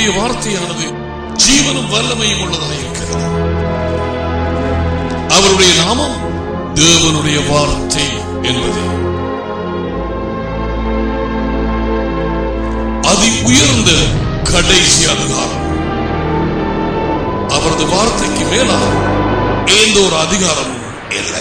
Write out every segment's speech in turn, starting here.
தேவனுடைய வார்த்தையானது ஜீவனும் வல்லமையும் உள்ளதாக இருக்கிறது. அவருடைய நாமம் தேவனுடைய வார்த்தை என்பது அதி உயர்ந்த கடைசி அதிகாரம். அவரது வார்த்தைக்கு மேலாக எந்த ஒரு அதிகாரமும் இல்லை.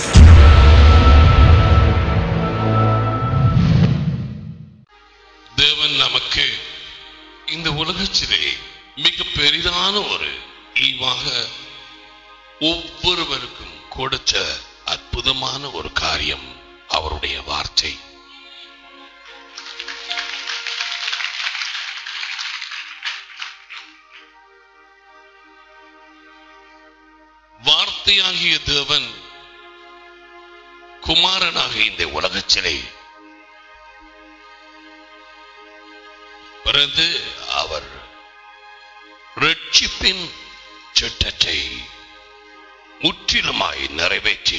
தேவன் நமக்கு இந்த உலகத்திலே மிக பெரிதான ஒரு ஈவாக ஒவ்வொருவருக்கும் கொடுத்த அற்புதமான ஒரு காரியம் அவருடைய வார்த்தை. வார்த்தையாகிய தேவன் குமாரனாக இந்த உலகத்திலே பிறந்து அவர் ரட்சிப்பின் திட்டத்தை முற்றிலுமாய் நிறைவேற்றி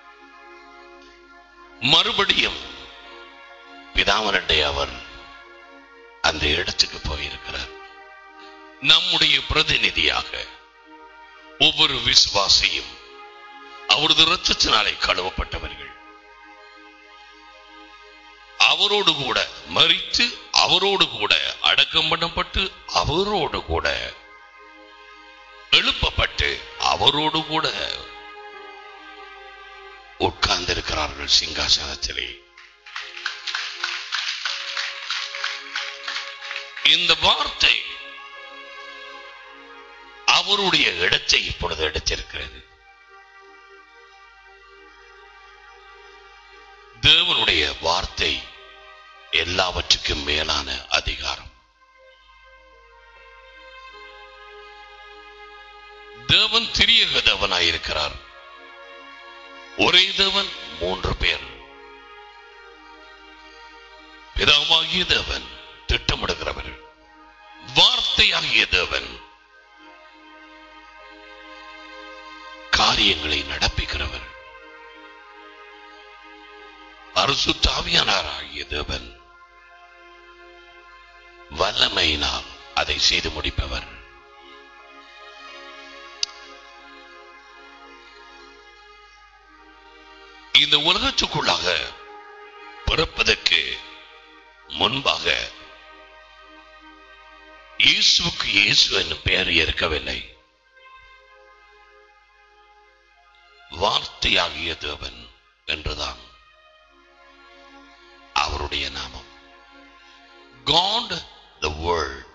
மறுபடியும் பிதாவனுடைய அவர் அந்த இடத்துக்கு போயிருக்கிறார். நம்முடைய பிரதிநிதியாக ஒவ்வொரு விசுவாசியும் அவரது இரத்தத்தினாலே கழுவப்பட்டவர்கள், அவரோடு கூட மரித்து அவரோடு கூட அடக்கம் பண்ணப்பட்டு அவரோடு கூட எழுப்பப்பட்டு அவரோடு கூட உட்கார்ந்திருக்கிறார்கள் சிங்காசனத்திலே. இந்த வார்த்தை அவருடைய இடத்தை இப்பொழுது எடுத்திருக்கிறது. தேவனுடைய வார்த்தை எல்லாவற்றுக்கும் மேலான அதிகாரம். தேவன் திரியக தேவனாயிருக்கிறார். ஒரே தேவன், மூன்று பேர். பிதாவாகிய தேவன் திட்டமிடுகிறவர், வார்த்தையாகிய தேவன் காரியங்களை நடப்பிக்கிறவர், பரிசுத்த ஆவியானவராகிய தேவன் வல்லமையினால் அதை செய்து முடிப்பவர். இந்த உலகத்துக்குள்ளாக பிறப்பதற்கு முன்பாக இயேசுவுக்கு இயேசு என்னும் பெயர் இருக்கவில்லை. வார்த்தையாகிய தேவன் என்றுதான் அவருடைய நாமம். God the Word.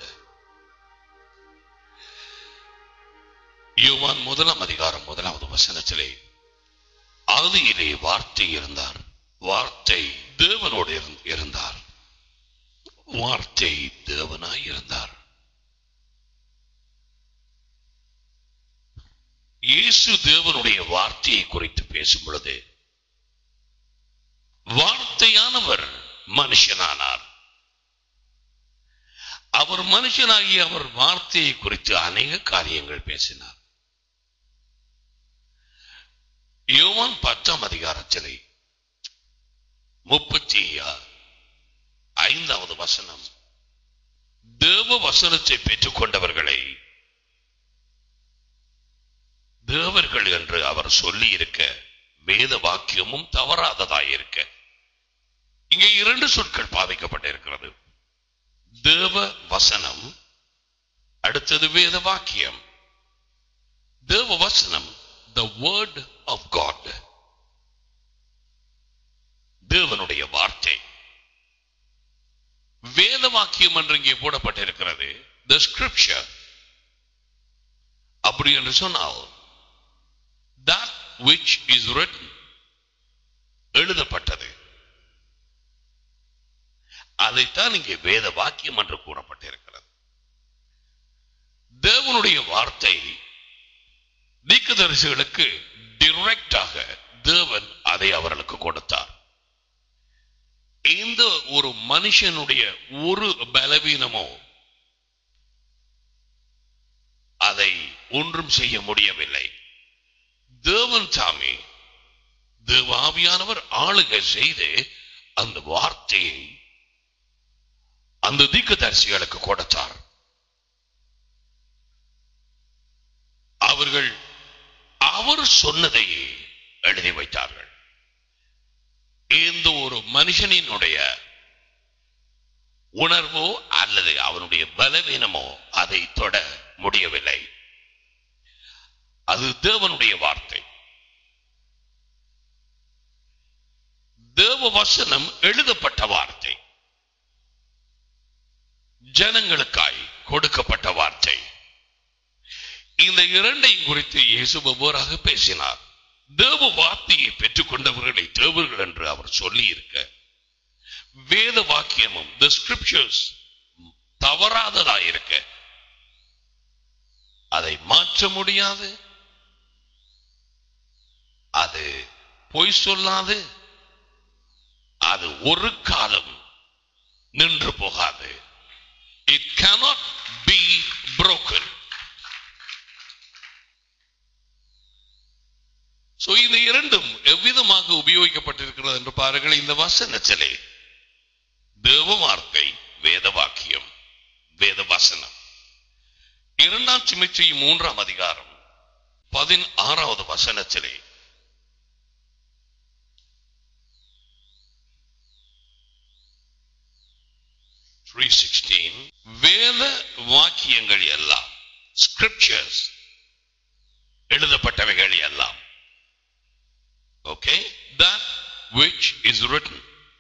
யோவான் 1 வசனத்திலே ஆதியிலே வார்த்தை இருந்தார், வார்த்தை தேவனோடு இருந்தார், வார்த்தை தேவனாய் இருந்தார். இயேசு தேவனுடைய வார்த்தையை குறித்து பேசும் பொழுது வார்த்தையானவர் மனுஷனானார். அவர் மனுஷனாகி அவர் வார்த்தையை குறித்து அநேக காரியங்கள் பேசினார். யோவான் 10 35 வசனம், தேவ வசனத்தை பெற்றுக் கொண்டவர்களை தேவர்கள் என்று அவர் சொல்லி இருக்க வேத வாக்கியமும் தவறாததாயிருக்க. இங்கே 2 சொற்கள் பாவிக்கப்பட்டிருக்கிறது. தேவ வசனம், அடுத்தது வேத வாக்கியம். தேவ வசனம், the word of God, தேவனுடைய வார்த்தை. வேத வாக்கியம் என்று இங்கே போடப்பட்டிருக்கிறது, the scripture. அப்படி என்று சொன்னால் that which is written, எழுதப்பட்டது. அதைத்தான் இங்கே வேத வாக்கியம் என்று கூறப்பட்டிருக்கிறது. தேவனுடைய வார்த்தை தீர்க்கதரிசிகளுக்கு டைரக்டாக தேவன் அதை அவர்களுக்கு கொடுத்தார். இந்த ஒரு மனுஷனுடைய ஒரு பலவீனமோ அதை ஒன்றும் செய்ய முடியவில்லை. தேவன் சாமி, தேவ ஆவியானவர் ஆளுகை செய்து அந்த வார்த்தையை அந்த தீர்க்கதரிசிகளுக்கு கொடுத்தார். சொன்னதை எழுதி வைத்தார்கள். எந்த ஒரு மனுஷனினுடைய உணர்வோ அல்லது அவனுடைய பலவீனமோ அதை தொட முடியவில்லை. அது தேவனுடைய வார்த்தை. தேவ வசனம் எழுதப்பட்ட வார்த்தை, ஜனங்களுக்காய் கொடுக்கப்பட்ட வார்த்தை. இந்த இரண்டையும் குறித்து இயேசு வெவ்வேறாக பேசினார். தேவ வார்த்தையை பெற்றுக் கொண்டவர்களை தேவர்கள் என்று அவர் சொல்லி இருக்க, வேத வாக்கியமும் the scriptures தவறாததாயிருக்க, அதை மாற்ற முடியாது, அது பொய் சொல்லாது, அது ஒரு காலம் நின்று போகாது. It cannot be broken. So இந்த இரண்டும் எவ்விதமாக உபயோகிக்கப்பட்டிருக்கிறது என்று பாருங்கள். இந்த வசனத்திலே தேவ வார்த்தை, வேத வாக்கியம், வேத வசனம். 2 தீமோத்தேயு 3 அதிகாரம் 16 வசனத்திலே வேத வாக்கியங்கள் எல்லாம், ஸ்கிரிப்சர்ஸ், எழுதப்பட்டவைகள் எல்லாம், okay, that which is written,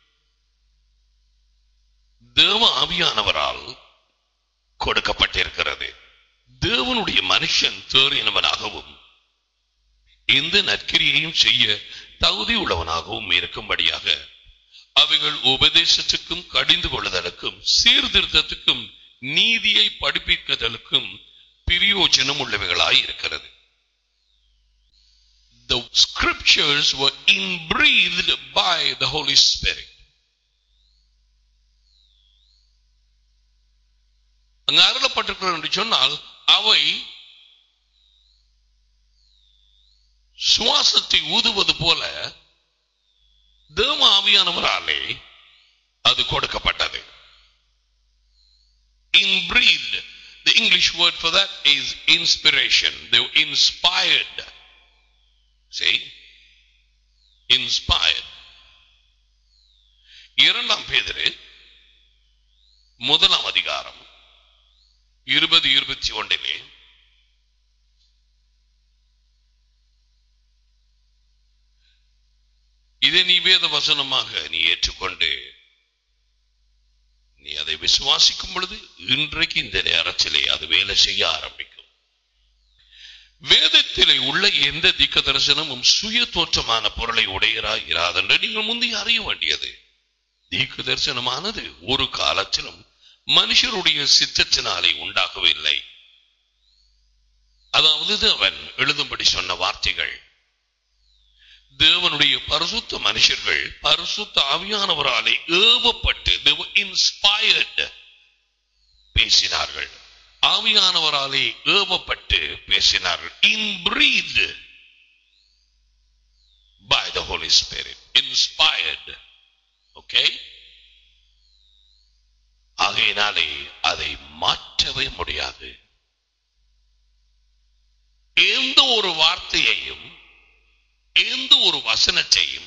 தேவ ஆவியானவரால் கொடுக்கப்பட்டிருக்கிறது. தேவனுடைய மனுஷன் தேறினவனாகவும் இந்த நற்கிரியையும் செய்ய தகுதி உள்ளவனாகவும் இருக்கும்படியாக அவைகள் உபதேசத்துக்கும் கடிந்து கொள்ளுதலுக்கும் சீர்திருத்தத்துக்கும் நீதியை படிப்பிக்குதலுக்கும் பிரயோஜனம் உள்ளவைகளாய் இருக்கிறது. The scriptures were inbreathed by the Holy Spirit. அங்கு அருளப்பட்டிருக்கிறது என்று சொன்னால் அவை சுவாசத்தை ஊதுவது போல தேவ ஆவியானவராலே அது கொடுக்கப்பட்டது. Inbreathed, the English word for that is inspiration. They were inspired. See, inspired. 2 பேதுரு 1 அதிகாரம் 20-21 இதை நீ வேத வசனமாக நீ ஏற்றுக்கொண்டு நீ அதை விசுவாசிக்கும் பொழுது இன்றைக்கு இந்த நேரத்திலே அது வேலை செய்ய ஆரம்பிக்கும். வேதத்திலே உள்ள எந்த தீர்க்க தரிசனமும் சுய தோற்றமான பொருளை உடையராய் இராதென்று நீங்கள் முந்தைய அறிய வேண்டியது. தீர்க்க தரிசனமானது ஒரு காலத்திலும் மனுஷருடைய சித்தத்தினாலே உண்டாகவில்லை. அதாவது தேவன் எழுதும்படி சொன்ன வார்த்தைகள் தேவனுடைய பரிசுத்த மனுஷர்கள் பரிசுத்த ஆவியானவராலே ஏவப்பட்டு they were inspired பேசினார்கள். ஆவியானவராலே ஏவப்பட்டு பேசினார்கள். Inbreathed by the Holy Spirit. Inspired. Okay? ஆகையினாலே அதை மாற்றவே முடியாது. எந்த ஒரு வார்த்தையையும் எந்த ஒரு வசனத்தையும்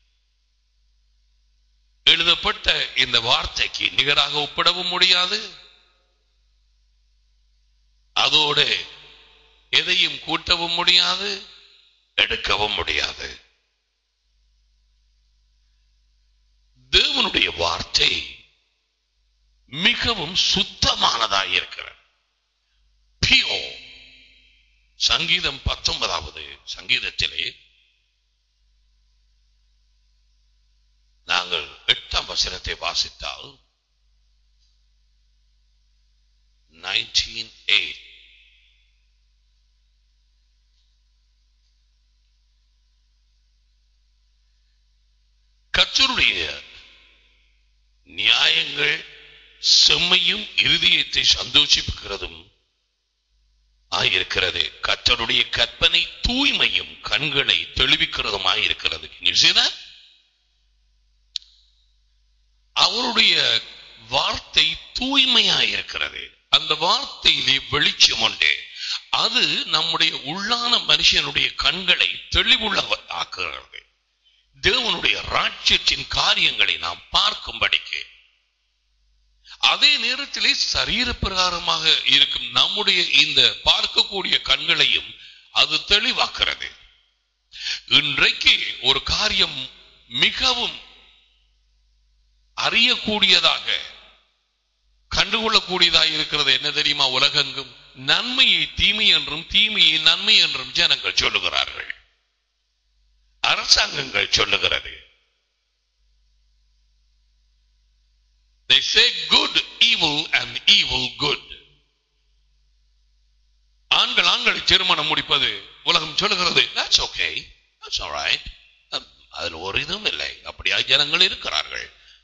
எழுதப்பட்ட இந்த வார்த்தைக்கு நிகராக ஒப்பிடவும் முடியாது. அதோடு எதையும் கூட்டவும் முடியாது, எடுக்கவும் முடியாது. தேவனுடைய வார்த்தை மிகவும் சுத்தமானதாக இருக்கிறது. பியோ. சங்கீதம் 19வது சங்கீதத்திலே நாங்கள் 8ஆம் வசனத்தை வாசித்தால் 19:8 கர்த்தருடைய நியாயங்கள் செம்மையும் இருதயத்தை சந்தோஷிப்புகிறதும் ஆயிருக்கிறது. கர்த்தருடைய கற்பனை தூய்மையும் கண்களை தெளிவிக்கிறதும் ஆயிருக்கிறது. அவருடைய வார்த்தை தூய்மையாயிருக்கிறது. அந்த வார்த்தையிலே வெளிச்சம் உண்டு. அது நம்முடைய உள்ளான மனுஷனுடைய கண்களை தெளிவுள்ள ஆக்குகிறது. தேவனுடைய ராஜ்யத்தின் காரியங்களை நாம் பார்க்கும்படிக்கு, அதே நேரத்திலே சரீர பிரகாரமாக இருக்கும் நம்முடைய இந்த பார்க்கக்கூடிய கண்களையும் அது தெளிவாக்குறது. இன்றைக்கு ஒரு காரியம் மிகவும் அறியக்கூடியதாக கண்டுகொள்ளக்கூடியதாக இருக்கிறது. என்ன தெரியுமா? உலகெங்கும் நன்மையை தீமை என்றும் தீமையை நன்மை என்றும் ஜனங்கள் சொல்லுகிறார்கள். அரசாங்கங்கள் சொல்லுகிறது. They say good evil and evil good. ஆண்கள் ஆண்களை திருமணம் முடிப்பது உலகம் சொல்லுகிறது. That's okay, that's all right. அதில் ஒரு இதுவும் இல்லை. அப்படியா ஜனங்கள் இருக்கிறார்கள்.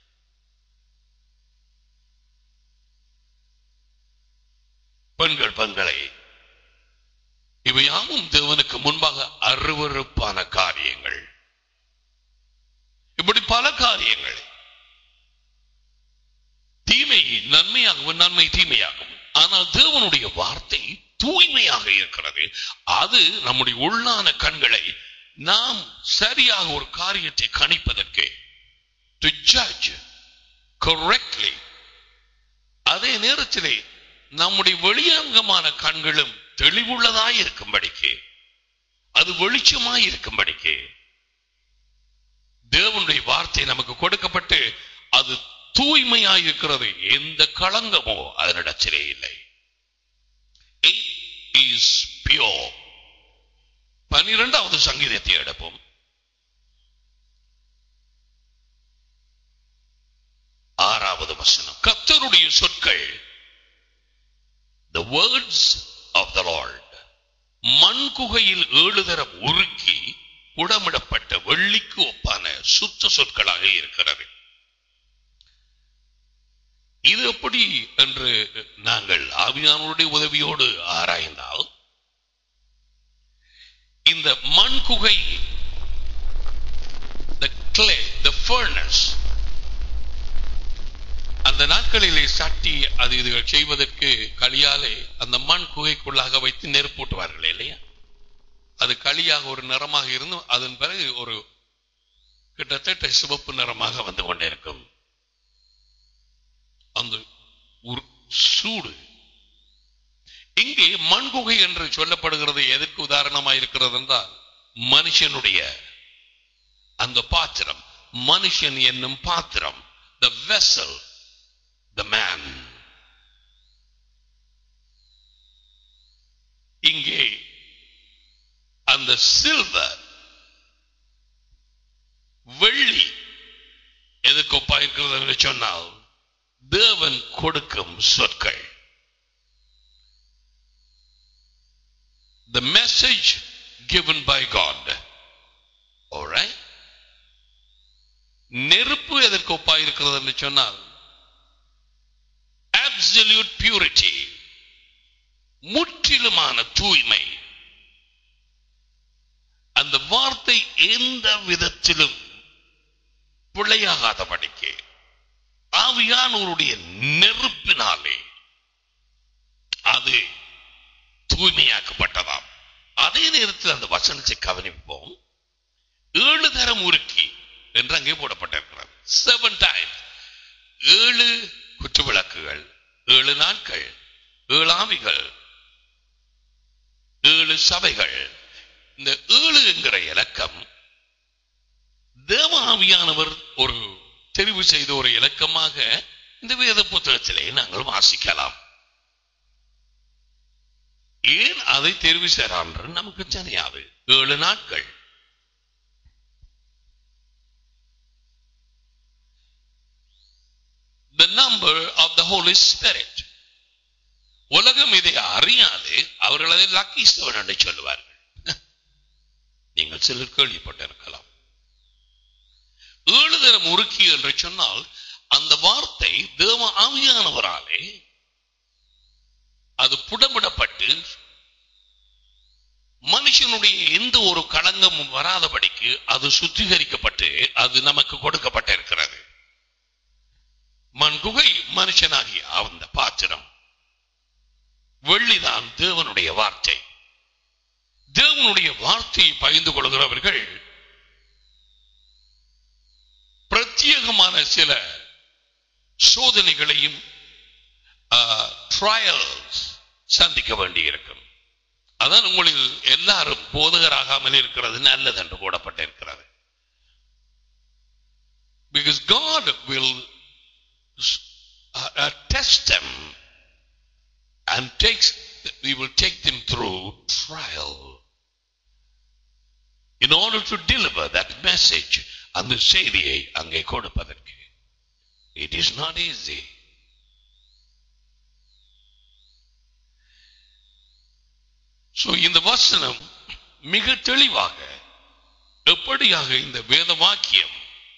பெண்கள் பெண்களை, இவையாவும் தேவனுக்கு முன்பாக அருவருப்பான காரியங்கள். இப்படி பல காரியங்கள் தீமை நன்மையாகவும் நன்மை தீமையாகவும். ஆனால் தேவனுடைய வார்த்தை தூய்மையாக இருக்கிறது. அது நம்முடைய உள்ளான கண்களை நாம் சரியாக ஒரு காரியத்தை கணிப்பதற்கு, to judge correctly. அதே நேரத்திலே நம்முடைய வெளியங்கமான கண்களும் தெளிவுள்ளதாய் இருக்கும்படிக்கு, அது வெளிச்சமாய் இருக்கும்படிக்கு தேவனுடைய வார்த்தை நமக்கு கொடுக்கப்பட்டு அது தூய்மையாய் இருக்கிறது. எந்த களங்கமோ அதனிடத்திலே இல்லை. It is pure. 12வது சங்கீதத்தை எடுப்போம். 6வது வசனம். கர்த்தருடைய சொற்கள், the words of the Lord, மண் குகையில் 7 தரம் உருக்கி உடமிடப்பட்ட வெள்ளிக்கு ஒப்பான சுத்த சொற்களாக இருக்கிறது. இது எப்படி என்று நாங்கள் ஆவியானவருடைய உதவியோடு ஆராய்ந்தால், இந்த மண் குகை, the clay, the furnace, அந்த நாட்களிலே சட்டி அது இதுகள் செய்வதற்கு களியாலே அந்த மண் குகைக்குள்ளாக வைத்து நெருப்பூட்டுவார்கள் இல்லையா? அது களியாக ஒரு நிறமாக இருந்து அதன் பிறகு ஒரு கிட்டத்தட்ட சிவப்பு நிறமாக வந்து கொண்டே இருக்கும். அந்த சூடு இங்கே மண் குகை என்று சொல்லப்படுகிறது. எதற்கு உதாரணமாக இருக்கிறது என்றால், மனுஷனுடைய அந்த பாத்திரம், மனுஷன் என்னும் பாத்திரம், the vessel, the man. இங்கே அந்த சில்வர், வெள்ளி எதற்கு ஒப்பா இருக்கிறது என்று சொன்னால், தேவன் கொடுக்கும் சொற்கள். The message given by God. All right? நெருப்பு எதற்கு ஒப்பா இருக்கிறது என்று சொன்னால், absolute purity, முற்றிலுமான தூய்மை. அந்த வார்த்தை எந்த விதத்திலும் பிழையாகாதபடிக்கு ஆவியானவருடைய நெருப்பினாலே அது தூய்மையாக்கப்பட்டதாம். அதே நேரத்தில் அந்த வசனத்தை கவனிப்போம். 7 தரம் உருக்கி என்று அங்கே போடப்பட்டிருக்கிறது. 7 times. 7 குற்றுவிளக்குகள், 7 நாட்கள், 7 ஆவிகள், 7 சபைகள். இந்த 7 என்கிற இலக்கம் தேவ ஆவியானவர் ஒரு தெரிவு செய்த ஒரு இலக்கமாக இந்த வேத புத்தகத்திலே நாங்கள் வாசிக்கலாம். ஏன் அதை தெரிவு செய்கிறான் நமக்கு தெரியாது. 7 நாட்கள். The number of the Holy Spirit. உலகம் இதை அறியாது. அவர்கள் அதை லக்கி ஸ்டோன் என்று சொல்லுவார்கள். நீங்கள் சிலர் கேள்விப்பட்டிருக்கலாம். 7 தரம் உருக்கி என்று சொன்னால், அந்த வார்த்தை தேவ ஆவியானவராலே அது புடமிடப்பட்டு மனுஷனுடைய எந்த ஒரு களங்கமும் வராதபடிக்கு அது சுத்திகரிக்கப்பட்டு அது நமக்கு கொடுக்கப்பட்டிருக்கிறது. மண் குகை மனுஷனாகிய அந்த பாத்திரம், வெள்ளிதான் தேவனுடைய வார்த்தை. தேவனுடைய வார்த்தையை பகிர்ந்து கொள்கிறவர்கள் பிரத்யேகமான சில சோதனைகளையும் ட்ரையல்ஸ் சந்திக்க வேண்டியிருக்கும். அதான் உங்களில் எல்லாரும் போதகராகாமல் இருக்கிறது நல்லது என்று போடப்பட்டிருக்கிறது. Because God will test them and we will take them through trial in order to deliver that message and the செய்தியை அங்கே கொடுப்பதற்கு. It is not easy. So இந்த வசனம் மிக தெளிவாக எப்படியாக இந்த வேத வாக்கியம்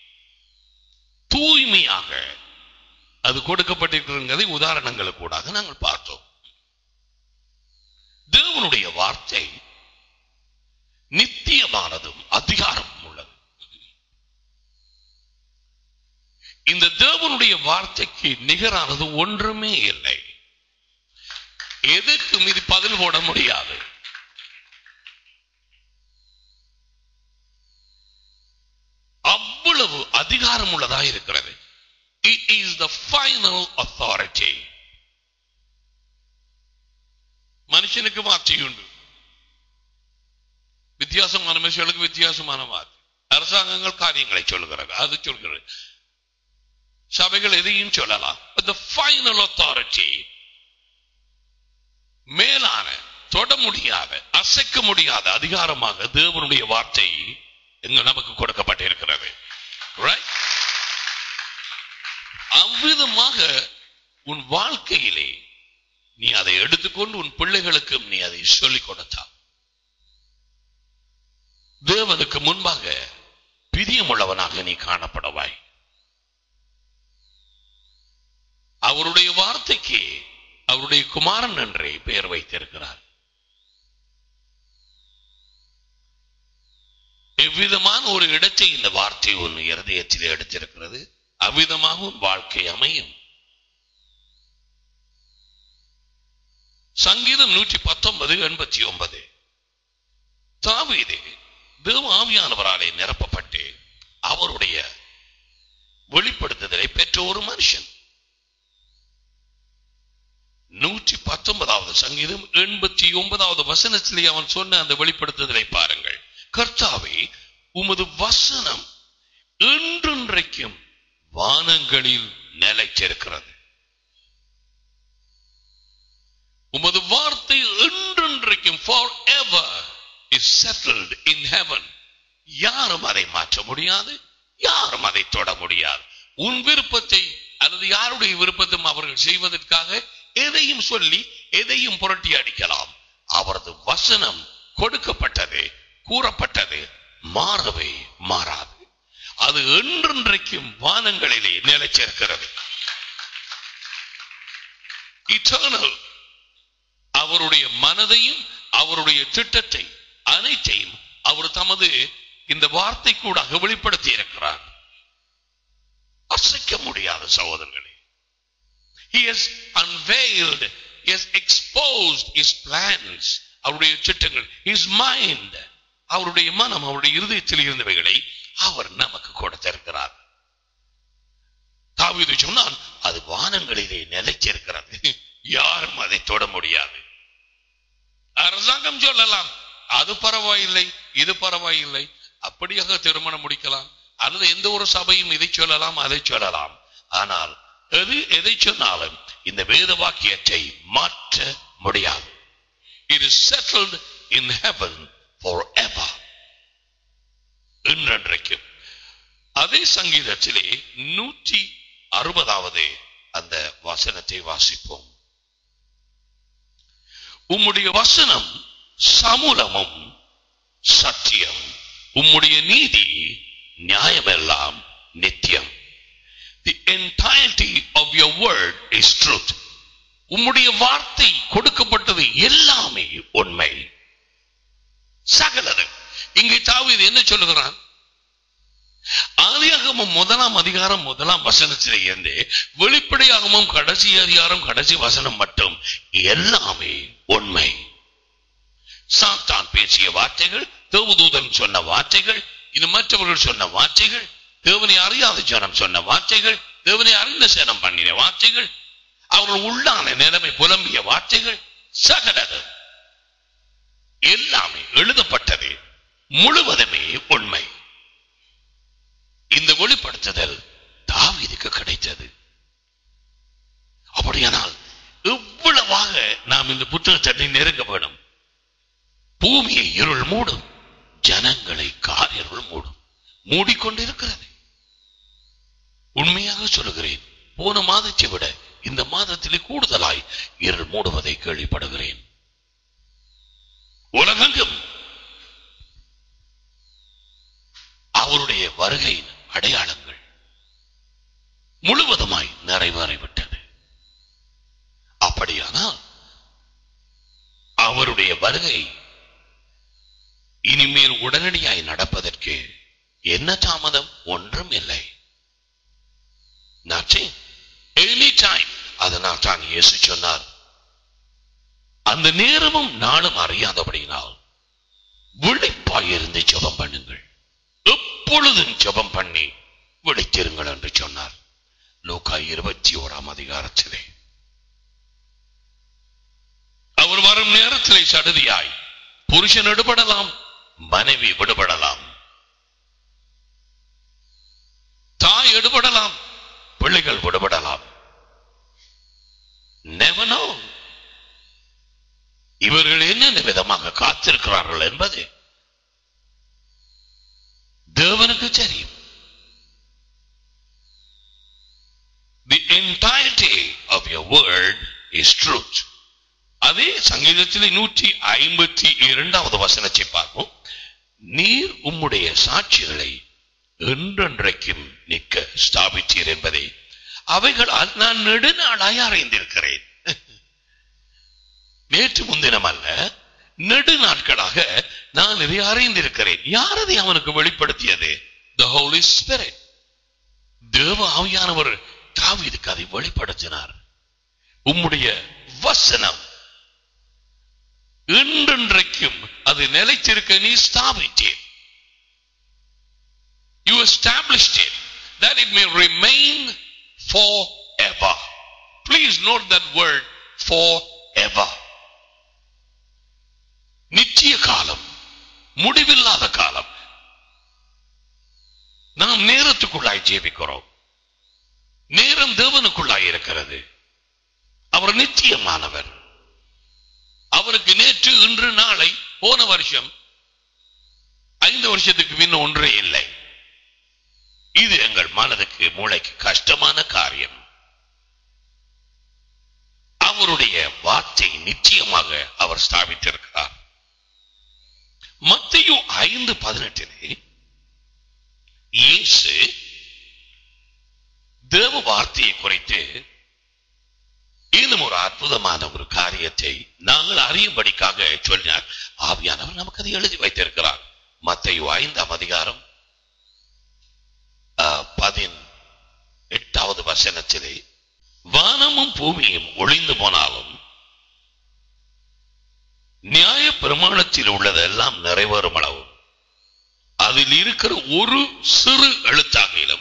தூய்மையாக அது கொடுக்கப்பட்டிருக்கிறதை உதாரணங்களுக்கு கூடாக நாங்கள் பார்த்தோம். தேவனுடைய வார்த்தை நித்தியமானதும் அதிகாரமும் உள்ளது. இந்த தேவனுடைய வார்த்தைக்கு நிகரானது ஒன்றுமே இல்லை. எதற்கும் இது பதில் போட முடியாது. அவ்வளவு அதிகாரம் உள்ளதா இருக்கிறது. It is the final authority. மனுஷனுக்கு வார்த்தை உண்டு. வித்தியாசமான மனுஷர்களுக்கு வித்தியாசமான வார்த்தை. அரசாங்கங்கள் காரியங்களை சொல்லுகிறது, அது சொல்கிறது. சபைகள் எதையும் சொல்லலாம். But the final authority, மேலான தொட முடியாத அசைக்க முடியாத அதிகாரமாக தேவனுடைய வார்த்தை எங்க நமக்கு கொடுக்கப்பட்டிருக்கிறது. ரைட்? அவ்விதமாக உன் வாழ்க்கையிலே நீ அதை எடுத்துக்கொண்டு உன் பிள்ளைகளுக்கும் நீ அதை சொல்லிக் கொடுத்தா தேவனுக்கு முன்பாக பிரியமுள்ளவனாக நீ காணப்படவாய். அவருடைய வார்த்தைக்கு அவருடைய குமாரன் என்றே பெயர் வைத்திருக்கிறார். எவ்விதமான ஒரு இடத்தை இந்த வார்த்தை உன் இருதயத்தில் எடுத்திருக்கிறது, அவ்விதமாக உன் வாழ்க்கை அமையும். சங்கீதம் 119:89. தாவீது தேவ ஆவியானவராலே நிரப்பப்பட்டு அவருடைய வெளிப்படுத்துதலை பெற்ற ஒரு மனுஷன். 119வது சங்கீதம் 89வது வசனத்திலே அவன் சொன்ன அந்த வெளிப்படுத்துதலை பாருங்கள். கர்த்தாவே, உமது வசனம் என்றென்றைக்கும் வானங்களில் நிலைத்திருக்கிறது. உமது வார்த்தை என்றென்றைக்கும் forever is settled in heaven. யாரும் அதை மாற்ற முடியாது, யாரும் அதை தொட முடியாது. உன் விருப்பத்தை அல்லது யாருடைய விருப்பத்தையும் அவர்கள் செய்வதற்காக எதையும் சொல்லி எதையும் புரட்டி அடிக்கலாம். அவரது வசனம் கொடுக்கப்பட்டது, கூறப்பட்டது, மாறவே மாறாது. அது என்றென்றைக்கும் வானங்களிலே நிலைச்சிருக்கிறது. இட்டர்னல். அவருடைய மனதையும் அவருடைய திட்டத்தை அனைத்தையும் அவர் தமது இந்த வார்த்தை கூட வெளிப்படுத்தி இருக்கிறார். அசைக்க முடியாத சகோதரர்களே. He has unveiled, he has exposed his plans. அவருடைய திட்டங்கள், his mind, அவருடைய மனம், அவருடைய இருதயத்தில் இருந்தவைகளை அவர் நமக்கு கொடுத்திருக்கிறார். தாவீது சொன்னான், அது வானங்களிலே நிலைச்சிருக்கிறது, யாரும் அதை தொட முடியாது. அரசாங்கம் சொல்லலாம், அது பரவாயில்லை, இது பரவாயில்லை, அப்படியாக திருமணம் முடிக்கலாம், அல்லது எந்த ஒரு சபையும் இதை சொல்லலாம், அதை சொல்லலாம். ஆனால் எதை சொன்னாலும் இந்த வேத வாக்கியத்தை மாற்ற முடியாது. It is settled in heaven forever. என்றென்றைக்கும். அதே சங்கீதத்திலே 160வது அந்த வசனத்தை வாசிப்போம். உம்முடைய வசனம் சமூலமும் சத்தியம், உம்முடைய நீதி நியாயமெல்லாம் நித்தியம். The entirety of your word is truth. உம்முடைய வார்த்தை கொடுக்கப்பட்டது எல்லாமே உண்மை, சகலது. இங்கே தாவீது என்ன சொல்லுகிறான்? ஆதியாகமம் 1ஆம் அதிகாரம் 1ஆம் வசனத்திலே இருந்து வெளிப்படையாகமும் கடைசி அதிகாரம் கடைசி வசனம் மட்டும் எல்லாமே உண்மை. சாத்தான் பேசிய வார்த்தைகள், தேவதூதன் சொன்ன வார்த்தைகள், இது மற்றவர்கள் சொன்ன வார்த்தைகள், தேவனை அறியாத ஜனம் சொன்ன வார்த்தைகள், தேவனை அறிந்த சேனம் பண்ணின வார்த்தைகள், அவர்கள் உள்ளான நிலைமை புலம்பிய வார்த்தைகள், சகலதும் எல்லாமே எழுதப்பட்டது முழுவதுமே உண்மை. இந்த வெளிப்படுத்துதல் தாவீதுக்கு கிடைத்தது. அப்படியானால் எவ்வளவாக நாம் இந்த புத்தகத்தை நெருங்க வேணும். பூமியை இருள் மூடும், ஜனங்களை காரிருள் மூடும், மூடிக்கொண்டிருக்கிறது. உண்மையாக சொல்லுகிறேன், போன மாதத்தை விட இந்த மாதத்திலே கூடுதலாய் இருள் மூடுவதை கேள்விப்படுகிறேன். உலகெங்கும் அவருடைய வருகையின் அடையாளங்கள் முழுவதுமாய் நிறைவேறிவிட்டது. அப்படியானால் அவருடைய வருகை இனிமேல் உடனடியாய் நடப்பதற்கு என்ன தாமதம்? ஒன்றும் இல்லை. Any time. அதனால் தான் இயேசு சொன்னார், அந்த நேரமும் நாளும் அறியாதபடியினால் விழிப்பாயிருந்து ஜெபம் பண்ணுங்கள், எப்பொழுதும் ஜெபம் பண்ணி விழித்திருங்கள் என்று சொன்னார். லூக்கா 21ஆம் அதிகாரத்திலே. அவர் வரும் நேரத்திலே சடுதியாய் புருஷன் எடுபடலாம், மனைவி விடுபடலாம், தாய் எடுபடலாம், பிள்ளைகள் விடுபடலாம். Never know. இவர்கள் என்ன விதமாக காத்திருக்கிறார்கள் என்பது தேவனுக்கு தெரியும். The entirety of your word is truth. அதே சங்கீதத்தில் 152வது வசனத்தை பார்ப்போம். நீர் உம்முடைய சாட்சிகளை என்றென்றைக்கும் நிற்க ஸ்தாபித்தீர் என்பதை அவைகளால் நான் நெடுநாளாய் அறிந்திருக்கிறேன். நேற்று முன்தினம் அல்ல, நெடு நாட்களாக நான் இதை அறிந்திருக்கிறேன். யார் அதை அவனுக்கு வெளிப்படுத்தியது? The Holy Spirit. தேவ ஆவியானவர் தாவீதுக்கு அதை வெளிப்படுத்தினார். உம்முடைய வசனம் என்றென்றைக்கும் அது நிலைத்திருக்க நீ ஸ்தாபித்தீர். You established it that it may remain forever. Please note that word, forever. நித்திய காலம், முடிவில்லாத காலம். நாம் நேரத்துக்குள்ளாய் ஜீவிக்கிறோம். நேரம் தேவனுக்குள்ளாய் இருக்கிறது. அவர் நித்தியமானவர். அவருக்கு நேற்று, இன்று, நாளை, போன வருஷம், 5 வருஷத்துக்கு பின்ன ஒன்றே இல்லை. இது எங்கள் மனதுக்கு, மூளைக்கு கஷ்டமான காரியம். அவருடைய வார்த்தை நிச்சயமாக அவர் ஸ்தாபித்திருக்கிறார். மத்தேயு 5:18 இயேசு தேவ வார்த்தையை குறித்து இன்னும் ஒரு அற்புதமான ஒரு காரியத்தை நாங்கள் அறியும்படிக்காக சொன்னார். ஆவியானவர் நமக்கு அதை எழுதி வைத்திருக்கிறார். மத்தேயு 5ஆம் அதிகாரம் 18வது வசனத்திலே, வானமும் பூமியும் ஒளிந்து போனாலும் நியாய பிரமாணத்தில் உள்ளதெல்லாம் நிறைவேறும் அளவு அதில் இருக்கிற ஒரு சிறு எழுத்தாகிலும்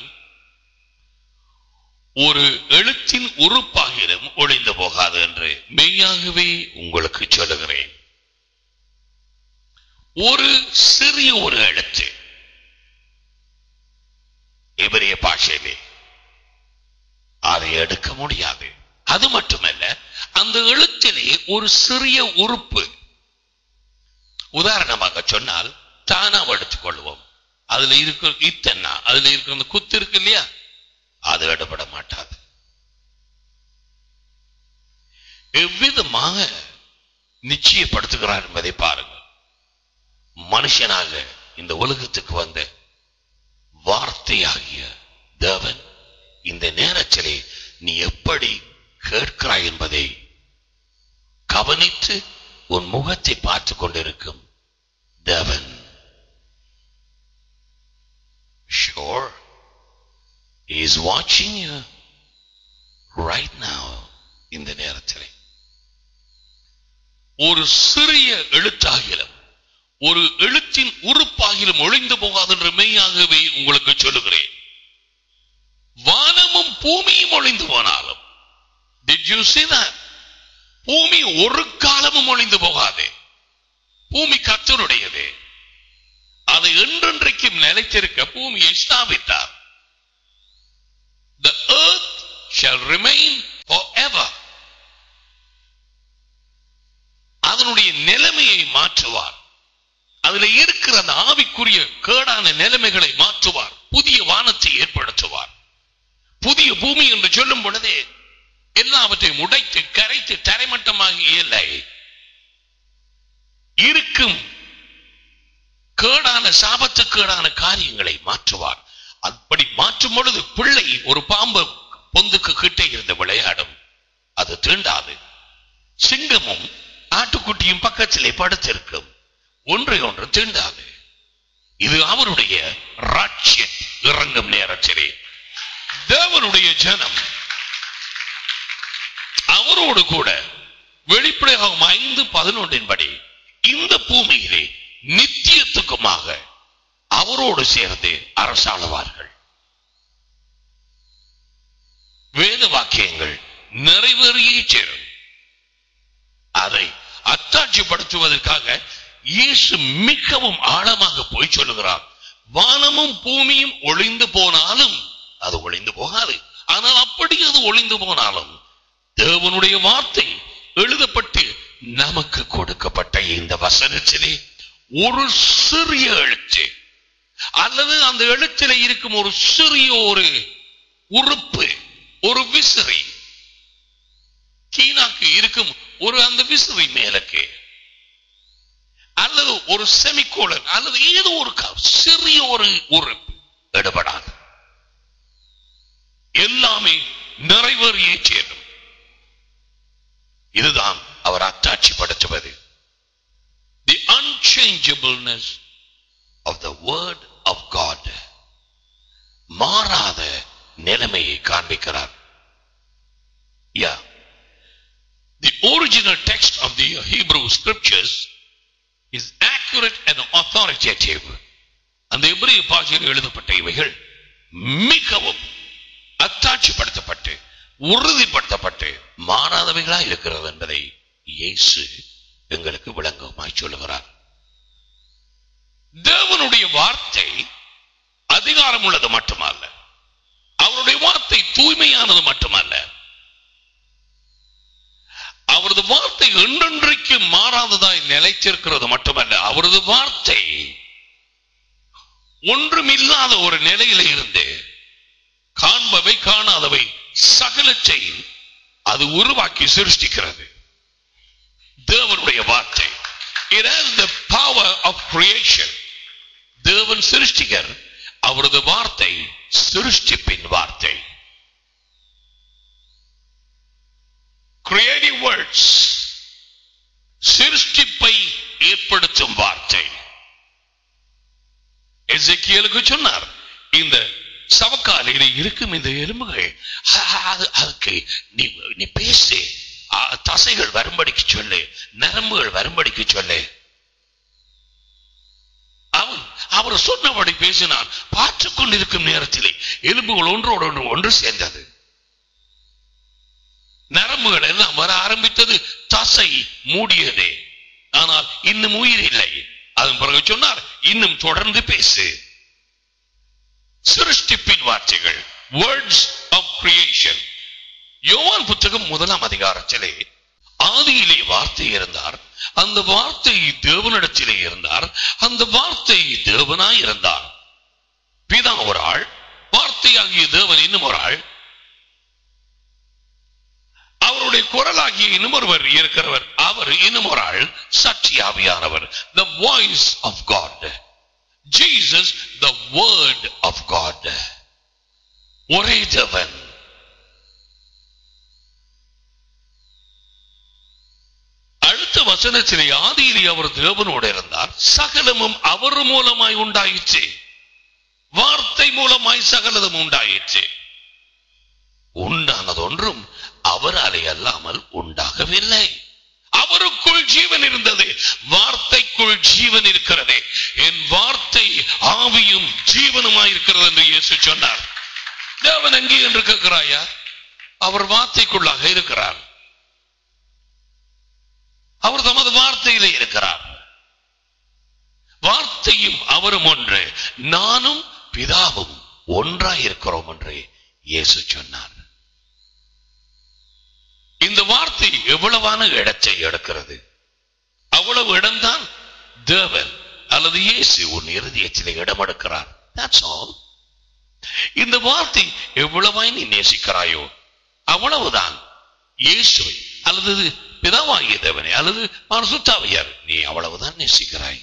ஒரு எழுத்தின் உறுப்பாகிலும் ஒளிந்து போகாது என்று மெய்யாகவே உங்களுக்கு சொல்லுகிறேன். ஒரு சிறிய ஒரு எழுத்து, எபிரேய பாஷையிலே அதை எடுக்க முடியாது. அது மட்டுமல்ல, அந்த எழுத்திலே ஒரு சிறிய உறுப்பு, உதாரணமாக சொன்னால் தானாவை எடுத்துக் கொள்வோம். அதுல இருக்கிற இத்தன்னா, அதுல இருக்கிற அந்த குத்து இருக்கு இல்லையா, அது எடுபட மாட்டாது. எவ்விதமாக நிச்சயப்படுத்துகிறார் என்பதை பாருங்கள். மனுஷனாக இந்த உலகத்துக்கு வந்த வார்த்தையாகிய தேவன் இந்த நேரத்திலே நீ எப்படி கேட்கிறாய் என்பதை கவனித்து உன் முகத்தை பார்த்து கொண்டிருக்கும் தேவன். Sure. He is watching you right now. இந்த நேரத்தில் ஒரு சிறிய எழுத்தாகிலும் ஒரு எழுத்தின் உறுப்பாகிலும் ஒளிந்து போகாது என்று மெய்யாகவே உங்களுக்கு சொல்லுகிறேன். வானமும் பூமியும் ஒளிந்து போனாலும், did you see that? பூமி ஒரு காலமும் ஒளிந்து போகாது. பூமி கர்த்தருடையது. அதை என்றென்றைக்கும் நிலைத்திருக்க பூமியை ஸ்தாபித்தார். The earth shall remain forever. அதனுடைய நிலைமையை மாற்றுவார். அதில் இருக்கிற அந்த ஆவிக்குரிய கேடான நிலைமைகளை மாற்றுவார். புதிய வானத்தை ஏற்படுத்துவார். புதிய பூமி என்று சொல்லும் பொழுது எல்லாவற்றையும் உடைத்து கரைத்து தரைமட்டமாகி இல்லை, இருக்கும் கேடான சாபத்துக்கேடான காரியங்களை மாற்றுவார். அப்படி மாற்றும் பொழுது பிள்ளை ஒரு பாம்பு பொந்துக்கு கிட்டே இருந்து விளையாடும், அது தீண்டாது. சிங்கமும் ஆட்டுக்குட்டியும் பக்கத்திலே படுத்திருக்கும், ஒன்றை ஒன்று தீண்டாது. இது அவருடைய ராஜ்யம் இறங்கும் நேரத்திலே தேவனுடைய ஜனம் அவரோடு கூட வெளிப்படையாகும் 5:11 படி இந்த பூமியிலே நித்தியத்துக்குமாக அவரோடு சேர்ந்து அரசாளுவார்கள். வேத வாக்கியங்கள் நிறைவேறியே சேரும். அதை அத்தாட்சிப்படுத்துவதற்காக இயேசு மிகவும் ஆழமாக போய் சொல்லுகிறார். வானமும் பூமியும் ஒளிந்து போனாலும் அது ஒளிந்து போகாது. ஆனால் அப்படி அது ஒளிந்து போனாலும் தேவனுடைய வார்த்தை எழுதப்பட்டு நமக்கு கொடுக்கப்பட்ட இந்த வசனத்திலே ஒரு சிறிய எழுத்து அல்லது அந்த எழுத்திலே இருக்கும் ஒரு சிறிய ஒரு உறுப்பு, ஒரு விசிறி, கீழாக்கு இருக்கும் ஒரு அந்த விசிறி மேலுக்கு அல்லது ஒரு செமிகோலன் அல்லது ஏதோ ஒரு சிறிய ஒரு உறுப்பு எடுபடாது. எல்லாமே நிறைவேறியே சேரும். இதுதான் அவர் அத்தாட்சிப்படுத்துவது. The unchangeableness of the word of God. மாறாத நிலைமையை காண்பிக்கிறார். Yeah. The original text of the Hebrew scriptures is accurate and authoritative. அந்த எபிரேய பாஷையில் எழுதப்பட்ட இவைகள் மிகவும் அத்தாட்சிப்படுத்தப்பட்டு உறுதிப்படுத்தப்பட்டு மாறாதவைகளா இருக்கிறது என்பதை இயேசு எங்களுக்கு விளக்கமாய் சொல்லுகிறார். தேவனுடைய வார்த்தை அதிகாரம் உள்ளது மட்டுமல்ல, அவருடைய வார்த்தை தூய்மையானது மட்டுமல்ல, அவரது வார்த்தை என்றென்றைக்கு மாறாததாய் நிலைத்திருக்கிறது மட்டுமல்ல, அவரது வார்த்தை ஒன்றுமில்லாத ஒரு நிலையில இருந்து காண்பவை காணாதவை சகலத்தையும் அது உருவாக்கி சிருஷ்டிக்கிறது. தேவனுடைய வார்த்தை, it has the power of creation. தேவன் சிருஷ்டிகர், அவரது வார்த்தை சிருஷ்டிப்பின் வார்த்தை. Creative words, சிருஷ்டிப்பை ஏற்படுத்தும் வார்த்தை. எசேக்கியேலுக்கு சொன்னார், இந்த சவக்காலில் இருக்கும் இந்த எலும்புகள் அதுக்கு நீ பேசு, தசைகள் வரும்படிக்கு சொல்லு, நரம்புகள் வரும்படிக்கு சொல்லு. அவர் சொன்னபடி பேசினான். பார்த்துக் கொண்டிருக்கும் நேரத்திலே எலும்புகள் ஒன்றோடு ஒன்று சேர்ந்தது, நரம்புகள் எல்லாம் வர ஆரம்பித்தது, தசை மூடியது, ஆனால் இன்னும் உயிர் இல்லை. அதன் பிறகு சொன்னார், இன்னும் தொடர்ந்து பேசு. சிருஷ்டிப்பின் வார்த்தைகள், words of creation. யோவான் புத்தகம் 1 அதிகாரத்திலே ஆதியிலே வார்த்தை இருந்தார், அந்த வார்த்தை தேவனிடத்திலே இருந்தார், அந்த வார்த்தை தேவனாய் இருந்தார். பிதா ஒரு ஆள், வார்த்தையாகிய தேவன் இன்னும் ஒரு ஆள், அவருடைய குரலாகிய இன்னும் ஒருவர் இருக்கிறவர், அவர் இன்னும் ஒரு ஆள், சத்தியாவியானவர். The voice of God. Jesus, the word of God. ஒரே தேவன். அடுத்த வசனத்திலே ஆதியிலே அவர் தேவனோடு இருந்தார், சகலமும் அவர் மூலமாய் உண்டாயிற்று. வார்த்தை மூலமாய் சகலதும் உண்டாயிற்று. உண்டானதொன்றும் அவராலே அல்லாமல் உண்டாகவில்லை. அவருக்குள் ஜீவன் இருந்தது, வார்த்தைக்குள் ஜீவன் இருக்கிறது. என் வார்த்தை ஆவியும் ஜீவனுமாய் இருக்கிறது என்று இயேசு சொன்னார். தேவன் எங்கே என்று கேட்கிறாயா? அவர் வார்த்தைக்குள்ளாக இருக்கிறார். அவர் தமது வார்த்தையிலே இருக்கிறார். வார்த்தையும் அவரும் ஒன்று, நானும் பிதாவும் ஒன்றாய் இருக்கிறோம் என்று இயேசு சொன்னார். இந்த வார்த்தை எவ்வளவான இடத்தை எடுக்கிறது? அவ்வளவு இடம்தான் தேவன் அல்லது இயேசு உன் இருதயத்திலே இடம் எடுக்கிறார். That's all. இந்த வார்த்தை எவ்வளவாய் நீ நேசிக்கிறாயோ அவ்வளவுதான் இயேசுவை அல்லது பிதாவாகிய தேவனை அல்லது பரிசுத்தாவியார் நீ அவ்வளவுதான் நேசிக்கிறாய்.